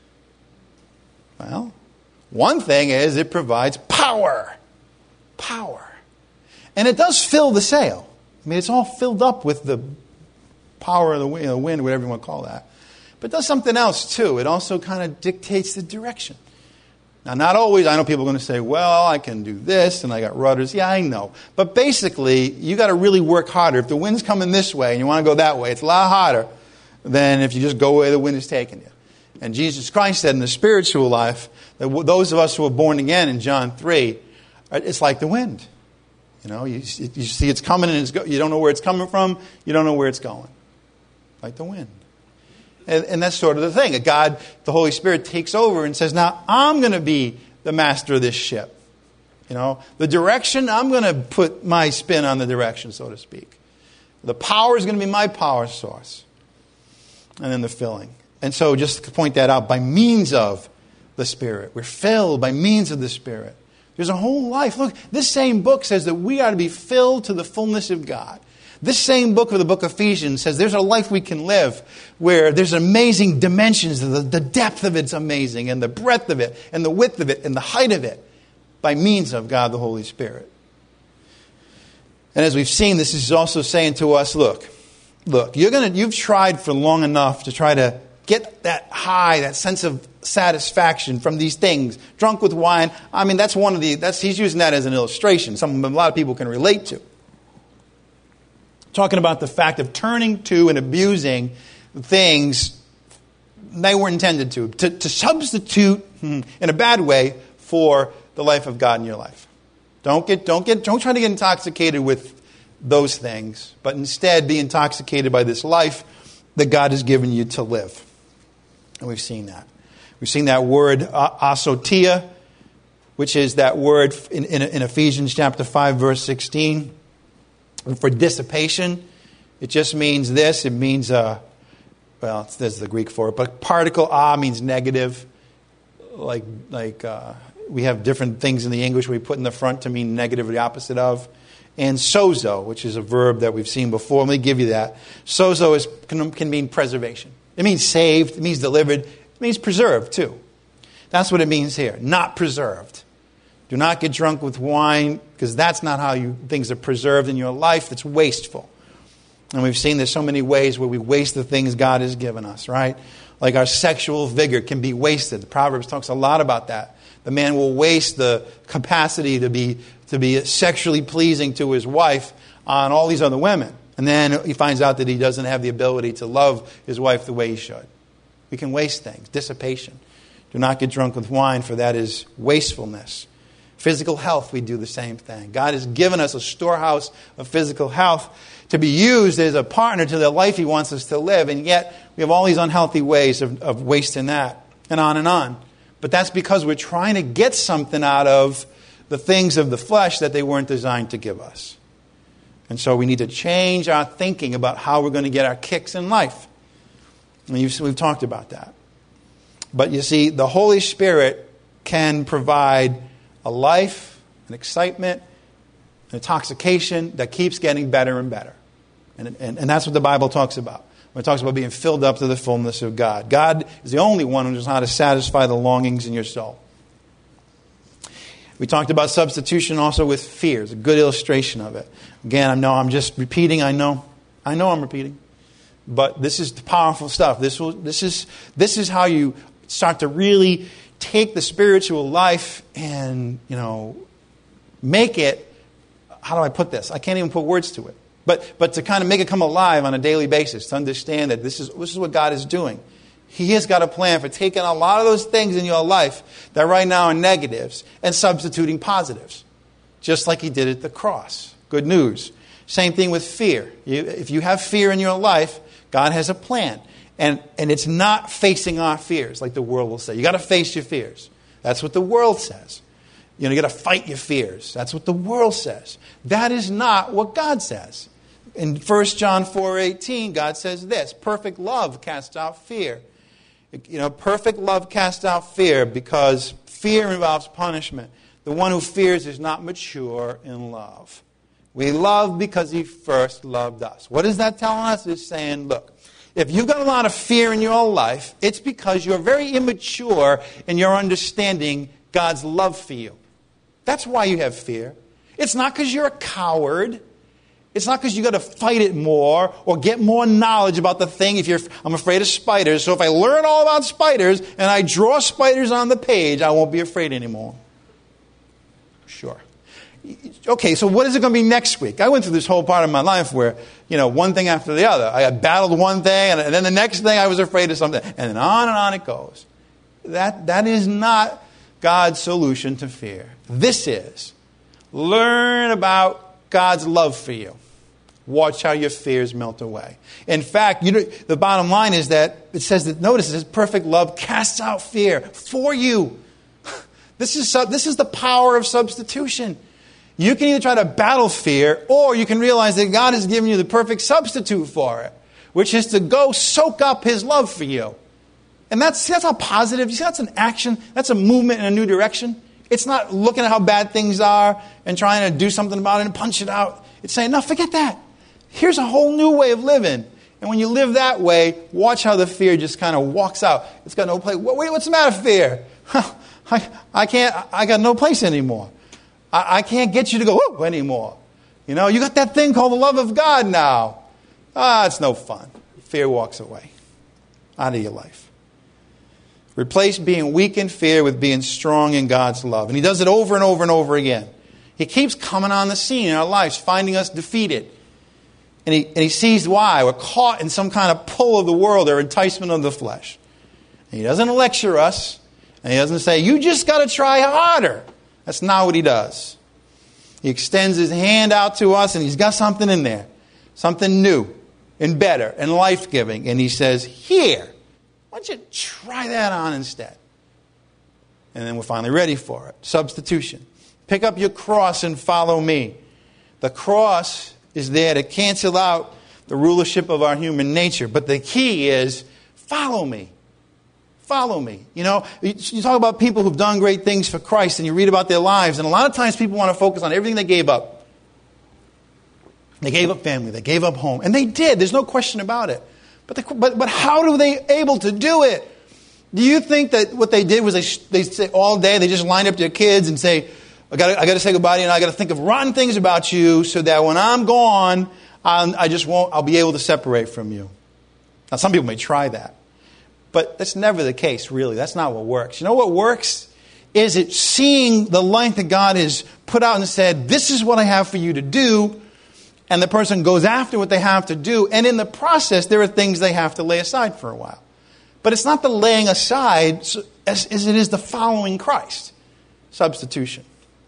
A: Well, one thing is it provides power. Power. And it does fill the sail. I mean, it's all filled up with the power of the wind, the wind, whatever you want to call that. But it does something else, too. It also kind of dictates the direction. Now, not always. I know people are going to say, well, I can do this, and I got rudders. Yeah, I know. But basically, you got to really work harder. If the wind's coming this way and you want to go that way, it's a lot harder than if you just go where the wind is taking you. And Jesus Christ said in the spiritual life that those of us who are born again in John three, it's like the wind. You know, you, you see it's coming and it's go, you don't know where it's coming from. You don't know where it's going. Like the wind. And, and that's sort of the thing. God, the Holy Spirit takes over and says, now I'm going to be the master of this ship. You know, the direction, I'm going to put my spin on the direction, so to speak. The power is going to be my power source. And then the filling. And so just to point that out, by means of the Spirit. We're filled by means of the Spirit. There's a whole life. Look, this same book says that we are to be filled to the fullness of God. This same book of the book of Ephesians says there's a life we can live where there's amazing dimensions. The, the depth of it's amazing, and the breadth of it, and the width of it, and the height of it, by means of God the Holy Spirit. And as we've seen, this is also saying to us, look, look, you're gonna, you've tried for long enough to try to get that high, that sense of satisfaction from these things. Drunk with wine. I mean, that's one of the, that's, he's using that as an illustration. Something a lot of people can relate to. Talking about the fact of turning to and abusing things they were intended to. To, to substitute, in a bad way, for the life of God in your life. Don't get, don't get, don't try to get intoxicated with those things, but instead be intoxicated by this life that God has given you to live. And we've seen that. We've seen that word uh, asotia, which is that word in, in, in Ephesians chapter five, verse sixteen. For dissipation, it just means this. It means, uh, well, there's the Greek for it, but particle a means negative, like like uh, we have different things in the English we put in the front to mean negative or the opposite of. And sozo, which is a verb that we've seen before. Let me give you that. Sozo is, can, can mean preservation. It means saved. It means delivered. It means preserved, too. That's what it means here. Not preserved. Do not get drunk with wine, because that's not how you things are preserved in your life. That's wasteful. And we've seen there's so many ways where we waste the things God has given us, right? Like our sexual vigor can be wasted. The Proverbs talks a lot about that. The man will waste the capacity to be to be sexually pleasing to his wife on all these other women. And then he finds out that he doesn't have the ability to love his wife the way he should. We can waste things. Dissipation. Do not get drunk with wine, for that is wastefulness. Physical health, we do the same thing. God has given us a storehouse of physical health to be used as a partner to the life He wants us to live. And yet, we have all these unhealthy ways of, of wasting that, and on and on. But that's because we're trying to get something out of the things of the flesh that they weren't designed to give us. And so we need to change our thinking about how we're going to get our kicks in life. And you've, we've talked about that. But you see, the Holy Spirit can provide a life, an excitement, an intoxication that keeps getting better and better. And, and, and that's what the Bible talks about. When it talks about being filled up to the fullness of God. God is the only one who knows how to satisfy the longings in your soul. We talked about substitution also with fear. It's a good illustration of it. Again, I know I'm just repeating. I know. I know I'm repeating. But this is powerful stuff. This will, this is, this is how you start to really take the spiritual life and, you know, make it, how do I put this? I can't even put words to it. But but to kind of make it come alive on a daily basis, to understand that this is this is what God is doing. He has got a plan for taking a lot of those things in your life that right now are negatives and substituting positives, just like He did at the cross. Good news. Same thing with fear. You, if you have fear in your life, God has a plan. And, and it's not facing our fears, like the world will say. You got to face your fears. That's what the world says. You know, you got to fight your fears. That's what the world says. That is not what God says. In First John four eighteen, God says this: perfect love casts out fear. You know, perfect love casts out fear because fear involves punishment. The one who fears is not mature in love. We love because He first loved us. What is that telling us? It's saying, look, if you've got a lot of fear in your life, it's because you're very immature in your understanding God's love for you. That's why you have fear. It's not because you're a coward. It's not because you got to fight it more or get more knowledge about the thing. If you're, I'm afraid of spiders, so if I learn all about spiders and I draw spiders on the page, I won't be afraid anymore. Sure. Okay, so what is it going to be next week? I went through this whole part of my life where, you know, one thing after the other. I battled one thing, and then the next thing I was afraid of something. And then on and on it goes. That That is not God's solution to fear. This is. Learn about God's love for you. Watch how your fears melt away. In fact, you know, the bottom line is that it says that, notice, it says perfect love casts out fear for you. This is, this is the power of substitution. You can either try to battle fear, or you can realize that God has given you the perfect substitute for it, which is to go soak up His love for you. And that's, that's a positive, you see, that's an action, that's a movement in a new direction. It's not looking at how bad things are and trying to do something about it and punch it out. It's saying, no, forget that. Here's a whole new way of living. And when you live that way, watch how the fear just kind of walks out. It's got no place. Wait, what's the matter, fear? I, I can't, I got no place anymore. I, I can't get you to go whoop anymore. You know, you got that thing called the love of God now. Ah, it's no fun. Fear walks away out of your life. Replace being weak in fear with being strong in God's love. And He does it over and over and over again. He keeps coming on the scene in our lives, finding us defeated. And he, and he sees why. We're caught in some kind of pull of the world or enticement of the flesh. And He doesn't lecture us. And He doesn't say, you just got to try harder. That's not what He does. He extends His hand out to us, and He's got something in there. Something new and better and life-giving. And He says, here, why don't you try that on instead? And then we're finally ready for it. Substitution. Pick up your cross and follow me. The cross is there to cancel out the rulership of our human nature. But the key is, follow me. follow me. You know, you, you talk about people who've done great things for Christ and you read about their lives, and a lot of times people want to focus on everything they gave up. They gave up family, they gave up home, and they did. There's no question about it. But the, but but how were they able to do it? Do you think that what they did was they they say all day they just lined up their kids and say, I got I got to say goodbye to you, and I got to think of rotten things about you, so that when I'm gone, I'm, I just won't. I'll be able to separate from you. Now, some people may try that. But that's never the case, really. That's not what works. You know what works? Is it seeing the light that God has put out and said, this is what I have for you to do. And the person goes after what they have to do. And in the process, there are things they have to lay aside for a while. But it's not the laying aside as, as it is the following Christ. Substitution.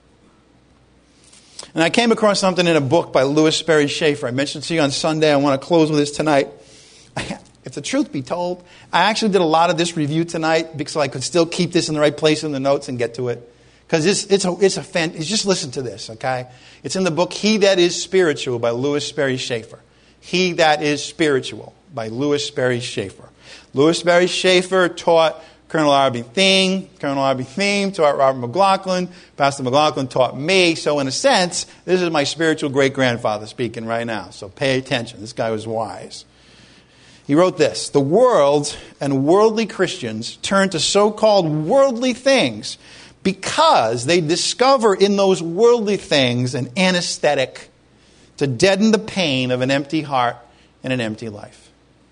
A: And I came across something in a book by Lewis Sperry Chafer. I mentioned to you on Sunday. I want to close with this tonight. If the truth be told, I actually did a lot of this review tonight because I could still keep this in the right place in the notes and get to it. Because it's, it's a, it's a fan, just listen to this, okay? It's in the book He That Is Spiritual by Lewis Sperry Chafer. He That Is Spiritual by Lewis Sperry Chafer. Lewis Sperry Chafer taught Colonel R B Thiem. Colonel R B Thiem taught Robert McLaughlin. Pastor McLaughlin taught me. So in a sense, this is my spiritual great-grandfather speaking right now. So pay attention. This guy was wise. He wrote this: the world and worldly Christians turn to so-called worldly things because they discover in those worldly things an anesthetic to deaden the pain of an empty heart and an empty life.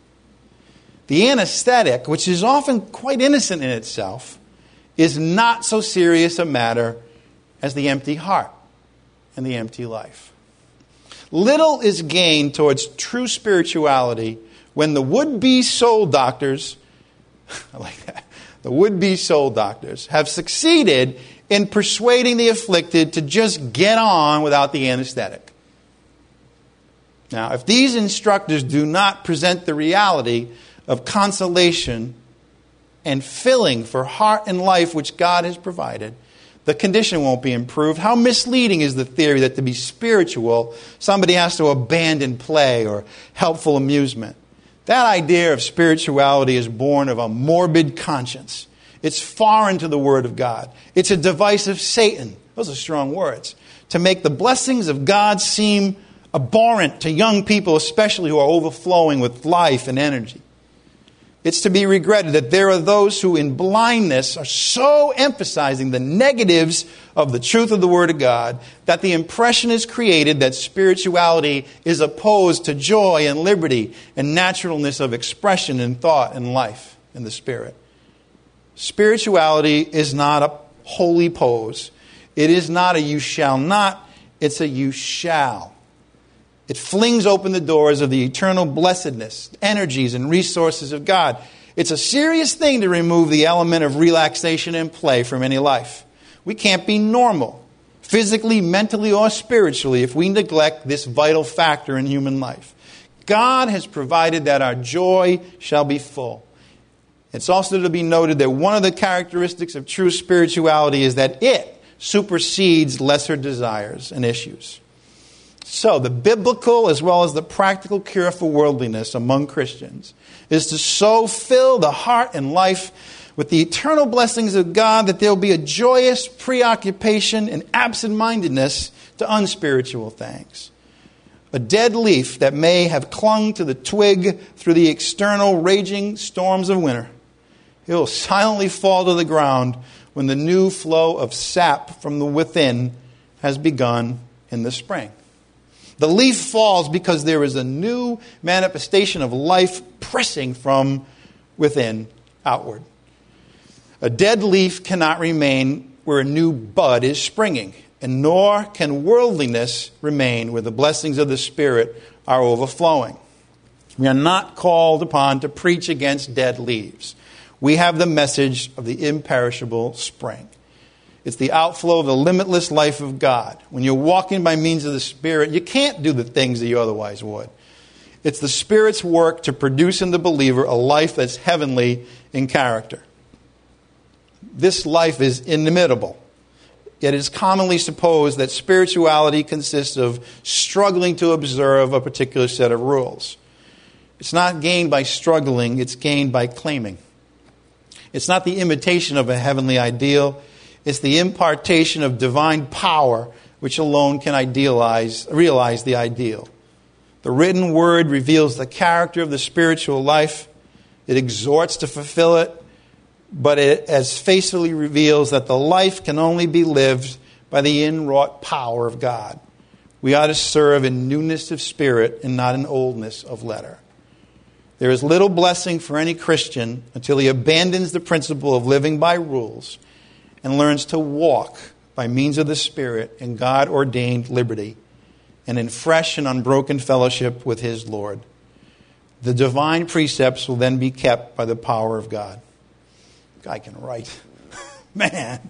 A: The anesthetic, which is often quite innocent in itself, is not so serious a matter as the empty heart and the empty life. Little is gained towards true spirituality when the would-be soul doctors, I like that, the would-be soul doctors have succeeded in persuading the afflicted to just get on without the anesthetic. Now, if these instructors do not present the reality of consolation and filling for heart and life which God has provided, the condition won't be improved. How misleading is the theory that to be spiritual, somebody has to abandon play or helpful amusement. That idea of spirituality is born of a morbid conscience. It's foreign to the Word of God. It's a device of Satan. Those are strong words. To make the blessings of God seem abhorrent to young people, especially who are overflowing with life and energy. It's to be regretted that there are those who in blindness are so emphasizing the negatives of the truth of the Word of God that the impression is created that spirituality is opposed to joy and liberty and naturalness of expression and thought and life in the Spirit. Spirituality is not a holy pose. It is not a you shall not. It's a you shall. It flings open the doors of the eternal blessedness, energies, and resources of God. It's a serious thing to remove the element of relaxation and play from any life. We can't be normal, physically, mentally, or spiritually, if we neglect this vital factor in human life. God has provided that our joy shall be full. It's also to be noted that one of the characteristics of true spirituality is that it supersedes lesser desires and issues. So, the biblical as well as the practical cure for worldliness among Christians is to so fill the heart and life with the eternal blessings of God that there will be a joyous preoccupation and absent-mindedness to unspiritual things. A dead leaf that may have clung to the twig through the external raging storms of winter. It will silently fall to the ground when the new flow of sap from the within has begun in the spring. The leaf falls because there is a new manifestation of life pressing from within outward. A dead leaf cannot remain where a new bud is springing, and nor can worldliness remain where the blessings of the Spirit are overflowing. We are not called upon to preach against dead leaves. We have the message of the imperishable spring. It's the outflow of the limitless life of God. When you're walking by means of the Spirit, you can't do the things that you otherwise would. It's the Spirit's work to produce in the believer a life that's heavenly in character. This life is inimitable. Yet it is commonly supposed that spirituality consists of struggling to observe a particular set of rules. It's not gained by struggling, it's gained by claiming. It's not the imitation of a heavenly ideal. It's the impartation of divine power, which alone can idealize, realize the ideal. The written word reveals the character of the spiritual life. It exhorts to fulfill it, but it as faithfully reveals that the life can only be lived by the inwrought power of God. We ought to serve in newness of spirit and not in oldness of letter. There is little blessing for any Christian until he abandons the principle of living by rules and learns to walk by means of the Spirit in God-ordained liberty and in fresh and unbroken fellowship with his Lord. The divine precepts will then be kept by the power of God. Guy can write. Man.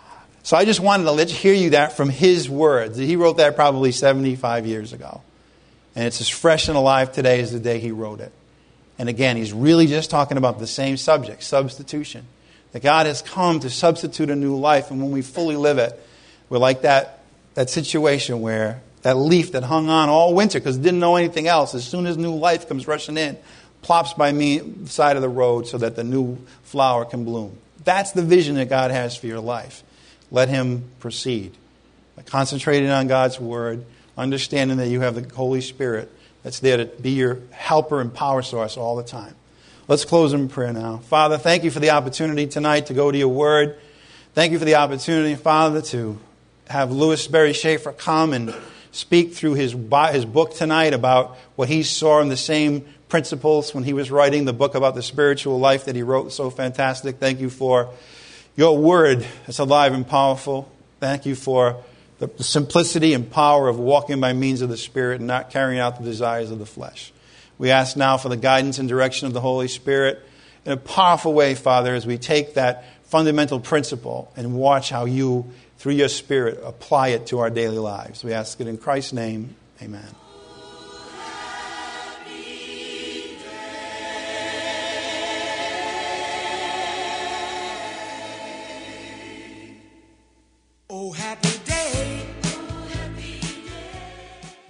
A: So I just wanted to let you hear you that from his words. He wrote that probably seventy-five years ago. And it's as fresh and alive today as the day he wrote it. And again, he's really just talking about the same subject, substitution. That God has come to substitute a new life, and when we fully live it, we're like that, that situation where that leaf that hung on all winter because it didn't know anything else, as soon as new life comes rushing in, plops by me the side of the road so that the new flower can bloom. That's the vision that God has for your life. Let him proceed. By concentrating on God's word, understanding that you have the Holy Spirit that's there to be your helper and power source all the time. Let's close in prayer now. Father, thank you for the opportunity tonight to go to your word. Thank you for the opportunity, Father, to have Louis Sperry Schaefer come and speak through his, his book tonight about what he saw in the same principles when he was writing the book about the spiritual life that he wrote so fantastic. Thank you for your word that's alive and powerful. Thank you for the simplicity and power of walking by means of the Spirit and not carrying out the desires of the flesh. We ask now for the guidance and direction of the Holy Spirit in a powerful way, Father, as we take that fundamental principle and watch how you, through your Spirit, apply it to our daily lives. We ask it in Christ's name. Amen.
B: Oh, happy